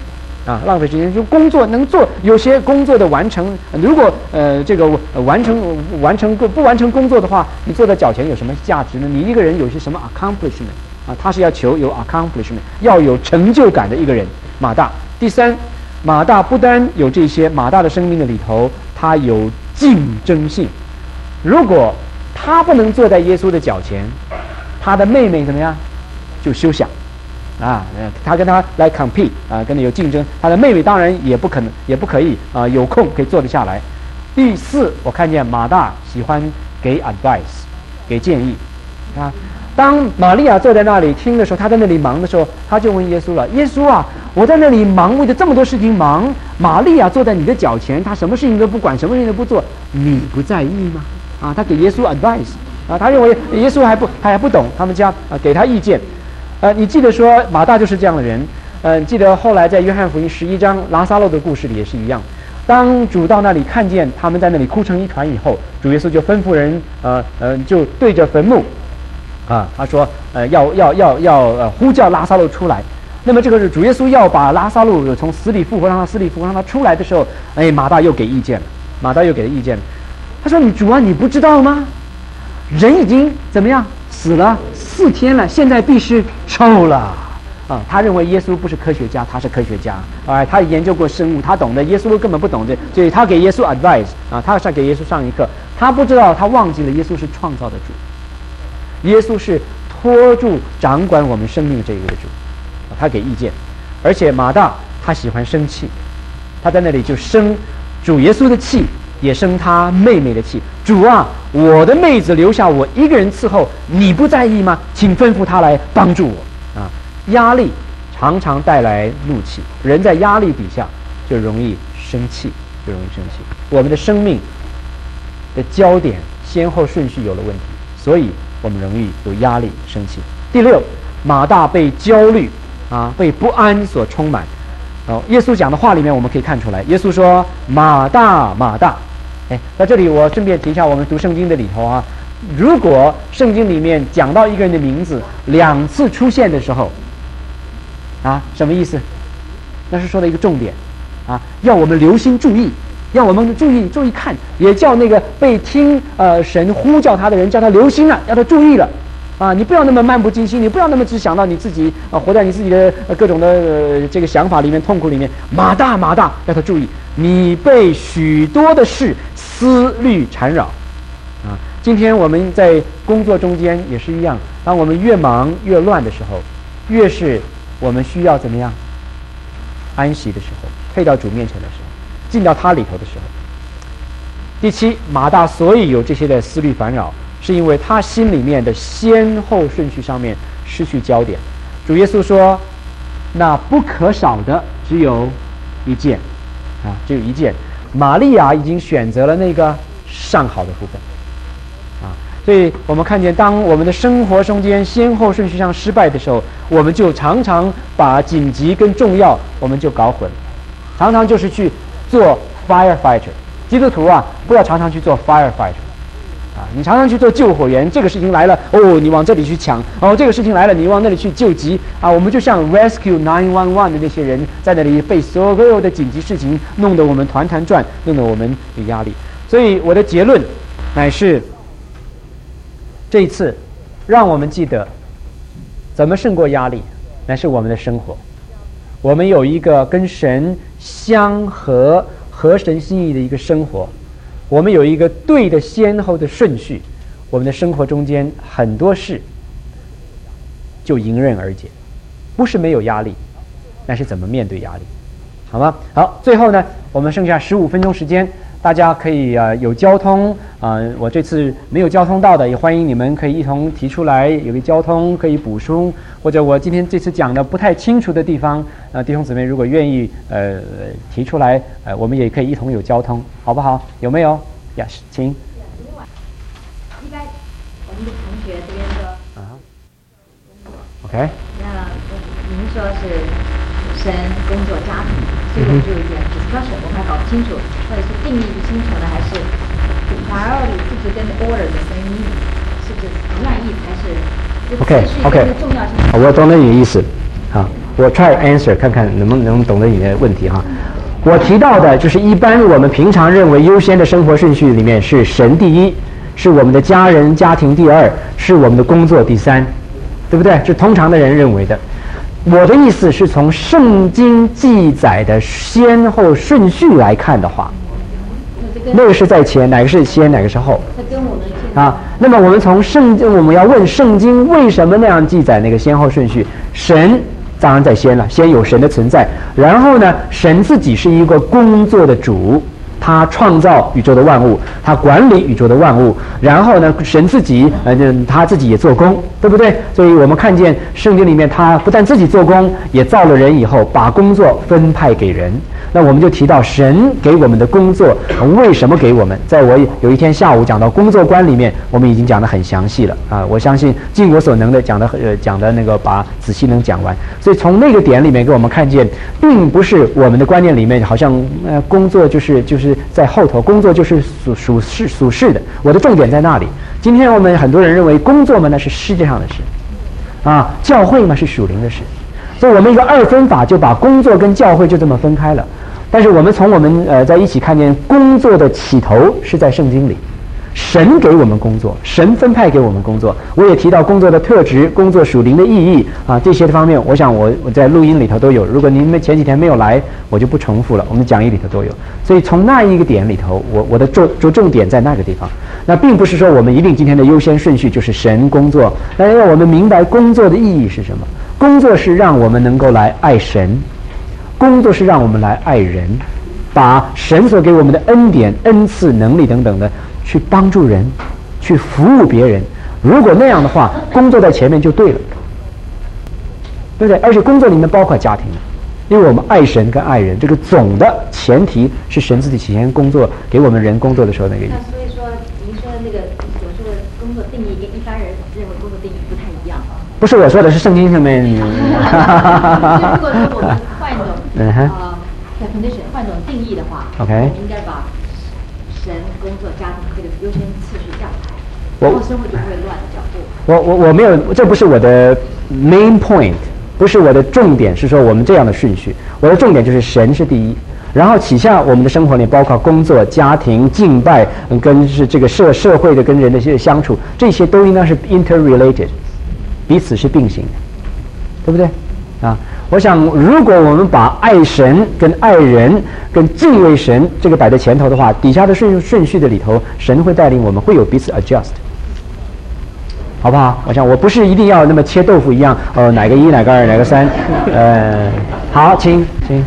浪费时间。就工作能做，有些工作的完成，如果这个完成不完成工作的话，你坐在脚前有什么价值呢？你一个人有些什么 accomplishment 他是要求有 accomplishment， 要有成就感的一个人。马大。第三，马大不单有这些，马大的生命的里头，他有竞争性。如果他不能坐在耶稣的脚前，他的妹妹怎么样？就休想。他跟他来 compete 跟他有竞争，他的妹妹当然也不可以有空可以坐得下来。第四，我看见马大喜欢给 advice， 给建议当玛利亚坐在那里听的时候，他在那里忙的时候，他就问耶稣了：耶稣啊，我在那里忙，为了这么多事情忙，玛利亚坐在你的脚前，他什么事情都不管，什么事情都不做，你不在意吗？他给耶稣 advice 他认为耶稣还不懂他们家给他意见。你记得说马大就是这样的人。记得后来在约翰福音11章拉撒路的故事里也是一样。当主到那里看见他们在那里哭成一团以后，主耶稣就吩咐人就对着坟墓他说要呼叫拉撒路出来。那么这个是主耶稣要把拉撒路从死里复活，让他死里复活，让他出来的时候，马大又给意见了。他说：“你主啊，你不知道吗？人已经怎么样死了4天了，现在必是臭了。”他认为耶稣不是科学家，他是科学家。他研究过生物，他懂得，耶稣根本不懂的，所以他给耶稣 advice 他是给耶稣上一课。他不知道，他忘记了耶稣是创造的主，耶稣是托住掌管我们生命的这一位主。他给意见，而且马大他喜欢生气，他在那里就生主耶稣的气，也生他妹妹的气。主啊，我的妹子留下我一个人伺候，你不在意吗？请吩咐他来帮助我。压力常常带来怒气，人在压力底下就容易生气。我们的生命的焦点先后顺序有了问题，所以我们容易有压力生气。第六，马大被焦虑被不安所充满。耶稣讲的话里面我们可以看出来，耶稣说：“马大，马大。”在这里我顺便提一下，我们读圣经的里头如果圣经里面讲到一个人的名字2次出现的时候什么意思？那是说的一个重点要我们留心注意，要我们注意看，也叫那个被听神呼叫他的人叫他留心了，要他注意了你不要那么漫不经心，你不要那么只想到你自己活在你自己的各种的这个想法里面、痛苦里面。马大，马大，要他注意，你被许多的事思虑缠绕今天我们在工作中间也是一样，当我们越忙越乱的时候，越是我们需要怎么样安息的时候，退到主面前的时候，进到他里头的时候。第七，马大所以有这些的思虑烦扰，是因为他心里面的先后顺序上面失去焦点。主耶稣说：“那不可少的只有一件只有一件。玛利亚已经选择了那个上好的部分所以我们看见，当我们的生活中间先后顺序上失败的时候，我们就常常把紧急跟重要我们就搞混，常常就是去做 firefighter。基督徒不要常常去做 firefighter你常常去做救火员，这个事情来了你往这里去抢这个事情来了你往那里去救急我们就像 rescue 911的那些人，在那里被所有的紧急事情弄得我们团团转，弄得我们有压力。所以我的结论乃是，这一次让我们记得怎么胜过压力，乃是我们的生活。我们有一个跟神相合、合神心意的一个生活，我们有一个对的先后的顺序，我们的生活中间很多事就迎刃而解。不是没有压力，但是怎么面对压力，好吗？好，最后呢，我们剩下15分钟时间，大家可以有交通我这次没有交通到的，也欢迎你们可以一同提出来，有个交通可以补充，或者我今天这次讲的不太清楚的地方弟兄姊妹如果愿意提出来我们也可以一同有交通，好不好？有没有？ Yes， 请。 一般我们的同学这边说 OK。 那您说是生工作家庭，所以我们就有一点 discussion， 我们还搞不清楚，或者是定义不清楚呢，还是 priority 是不是跟 order 的 same meaning， 是不是同样意思，还是 OK， 次序跟重要性？ 我懂了你的意思。好。 我 try answer 看看能不能懂得你的问题哈。我提到的就是一般我们平常认为优先的生活顺序里面是神第一，是我们的家人家庭第二，是我们的工作第三，对不对？这通常的人认为的。我的意思是从圣经记载的先后顺序来看的话，那个是在前，哪个是先，哪个是后？啊，那么我们从我们要问圣经为什么那样记载那个先后顺序？神当然在先了，先有神的存在，然后呢，神自己是一个工作的主。他创造宇宙的万物，他管理宇宙的万物，然后呢，神自己他自己也做工，对不对？所以我们看见圣经里面，他不但自己做工，也造了人以后，把工作分派给人。那我们就提到神给我们的工作为什么给我们？在我有一天下午讲到工作观里面，我们已经讲得很详细了啊！我相信尽我所能的讲的那个把仔细能讲完。所以从那个点里面给我们看见，并不是我们的观念里面好像工作就是在后头，工作就是属世的。我的重点在那里。今天我们很多人认为工作嘛那是世界上的事，啊，教会嘛是属灵的事。所以我们一个二分法就把工作跟教会就这么分开了。但是我们在一起看见工作的起头是在圣经里，神给我们工作，神分派给我们工作。我也提到工作的特质，工作属灵的意义啊，这些方面，我想我在录音里头都有。如果您们前几天没有来，我就不重复了，我们讲义里头都有。所以从那一个点里头，我的重点在那个地方。那并不是说我们一定今天的优先顺序就是神工作，但是让我们明白工作的意义是什么。工作是让我们能够来爱神。工作是让我们来爱人，把神所给我们的恩典、恩赐、能力等等的，去帮助人，去服务别人。如果那样的话，工作在前面就对了，对不对？而且工作里面包括家庭，因为我们爱神跟爱人，这个总的前提是神自己起先工作给我们人工作的时候那个意思。 那所以说，您说的那个所说的工作定义跟一般人认为工作定义不太一样啊。 不是我说的，是圣经上面。 如果说我们换一种definition， 换一种定义的话， OK， 我们应该把神、工作、家庭这个优先次序这样排，然后生活就不会乱的脚步。 我没有，这不是我的 main point， 不是我的重点，是说我们这样的顺序。我的重点就是神是第一，然后起下我们的生活里包括工作、家庭、敬拜，跟是这个社会的跟人的一些相处，这些都应该是 interrelated。彼此是并行的，对不对？啊，我想如果我们把爱神跟爱人跟敬畏神这个摆在前头的话，底下的顺序的里头，神会带领我们，会有彼此 adjust， 好不好？我想我不是一定要那么切豆腐一样，哪个一，哪个二，哪个三，好，请。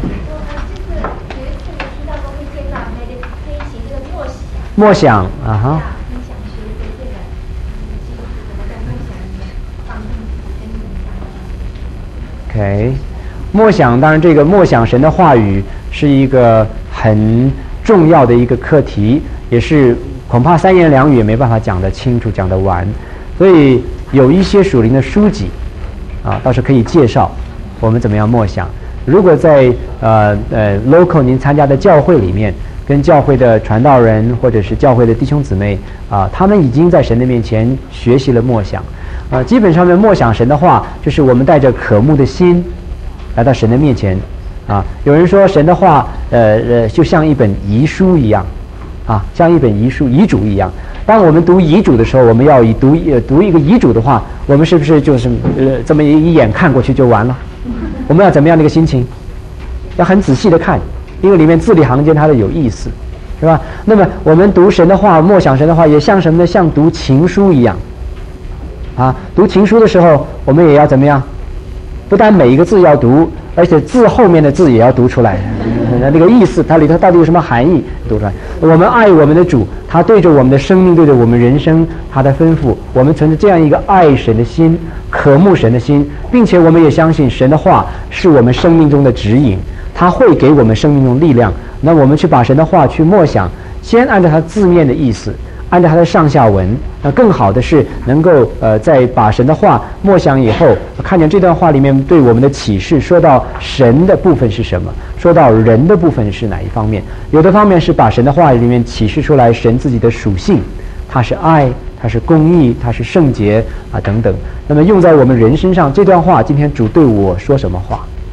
默想啊哈。OK， 默想，当然这个默想神的话语是一个很重要的一个课题，也是恐怕三言两语也没办法讲得清楚、讲得完，所以有一些属灵的书籍啊，倒是可以介绍我们怎么样默想。如果在local 您参加的教会里面，跟教会的传道人或者是教会的弟兄姊妹啊，他们已经在神的面前学习了默想。基本上面默想神的话，就是我们带着渴慕的心来到神的面前啊。有人说神的话，就像一本遗书一样啊，像一本遗嘱一样。当我们读遗嘱的时候，我们要读一个遗嘱的话，我们是不是就是这么一眼看过去就完了？我们要怎么样的一个心情？要很仔细的看，因为里面字里行间它的有意思，是吧？那么我们读神的话，默想神的话，也像什么呢？像读情书一样。啊，读情书的时候，我们也要怎么样？不但每一个字要读，而且字后面的字也要读出来，那个意思，它里头到底有什么含义，读出来。我们爱我们的主，他对着我们的生命，对着我们人生，他的吩咐，我们存着这样一个爱神的心，渴慕神的心，并且我们也相信神的话是我们生命中的指引，他会给我们生命中力量。那我们去把神的话去默想，先按照它字面的意思。按照它的上下文，那更好的是能够在把神的话默想以后，看见这段话里面对我们的启示，说到神的部分是什么，说到人的部分是哪一方面。有的方面是把神的话里面启示出来神自己的属性，它是爱，它是公义，它是圣洁啊等等。那么用在我们人身上，这段话今天主对我说什么话？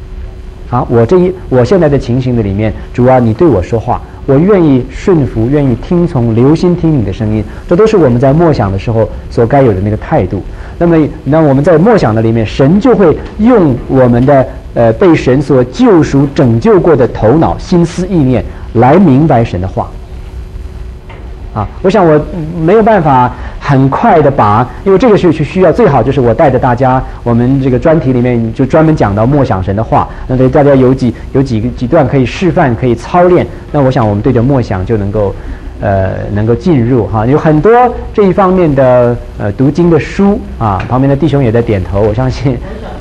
啊，我现在的情形的里面，主啊，你对我说话，我愿意顺服，愿意听从，留心听你的声音，这都是我们在默想的时候所该有的那个态度。那我们在默想的里面，神就会用我们的被神所救赎、拯救过的头脑、心思意念来明白神的话。啊，我想我没有办法很快的因为这个是需要最好就是我带着大家，我们这个专题里面就专门讲到默想神的话，那对大家有几段可以示范，可以操练，那我想我们对着默想就能够进入哈，有很多这一方面的读经的书啊，旁边的弟兄也在点头，我相信。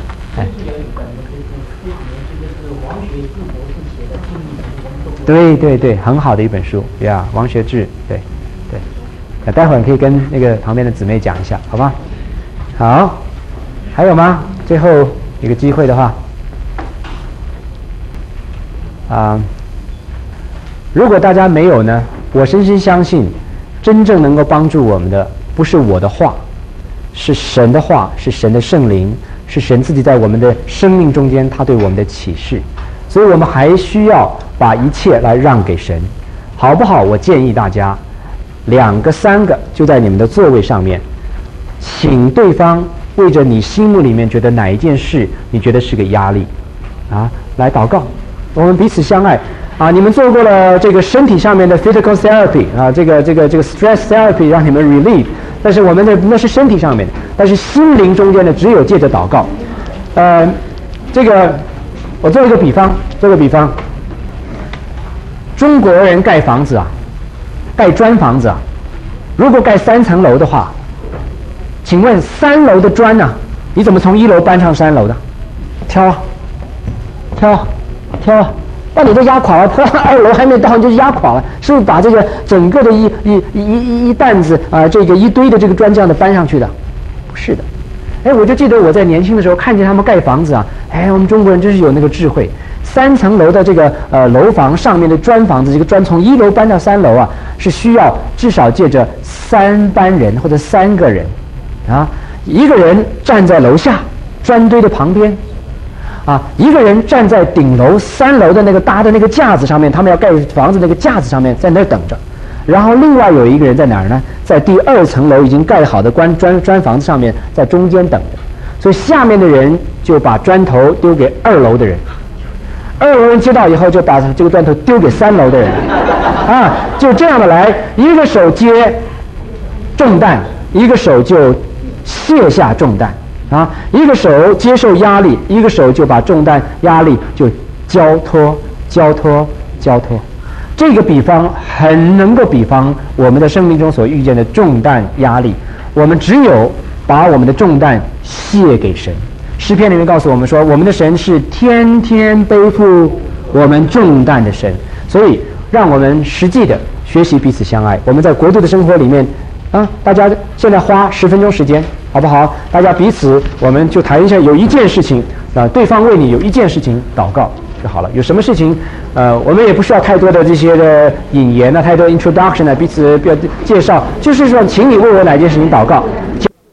对，很好的一本书呀，王学志，对。待会儿可以跟那个旁边的姊妹讲一下，好吧？好，还有吗？最后一个机会的话，如果大家没有呢，我深深相信，真正能够帮助我们的不是我的话，是神的话，是神的圣灵，是神自己在我们的生命中间他对我们的启示，所以我们还需要把一切来让给神，好不好？我建议大家2个3个就在你们的座位上面，请对方为着你心目里面觉得哪一件事你觉得是个压力啊，来祷告，我们彼此相爱啊！你们做过了这个身体上面的 physical therapy 啊，这个 stress therapy 让你们 relieve， 但是我们那是身体上面的，但是心灵中间的只有借着祷告。这个我做一个比方，中国人盖房子啊，盖砖房子啊，如果盖3层楼的话，请问3楼的砖啊，你怎么从1楼搬上3楼的？挑啊，把你都压垮了，破2楼还没到你就压垮了，是不是把这个整个的一担子啊，这个一堆的这个砖这样的搬上去的？不是的。我就记得我在年轻的时候看见他们盖房子啊，我们中国人真是有那个智慧。3层楼的这个楼房上面的砖房子，这个砖从1楼搬到3楼啊，是需要至少借着3班人或者3个人啊，一个人站在楼下砖堆的旁边啊，一个人站在顶楼3楼的那个搭的那个架子上面，他们要盖房子那个架子上面在那儿等着，然后另外有一个人在哪儿呢？在第2层楼已经盖好的砖房子上面，在中间等着，所以下面的人就把砖头丢给2楼的人，2楼人接到以后就把这个砖头丢给3楼的人啊，就这样的来，一个手接重担，一个手就卸下重担啊，一个手接受压力，一个手就把重担压力就交托。这个比方很能够比方我们的生命中所遇见的重担压力，我们只有把我们的重担卸给神。诗篇里面告诉我们说，我们的神是天天背负我们重担的神，所以让我们实际的学习彼此相爱。我们在国度的生活里面啊，大家现在花10分钟时间，好不好？大家彼此我们就谈一下，有一件事情啊，对方为你有一件事情祷告就好了。有什么事情我们也不需要太多的这些的引言啊，太多 introduction 啊，彼此不要介绍，就是说请你为我哪件事情祷告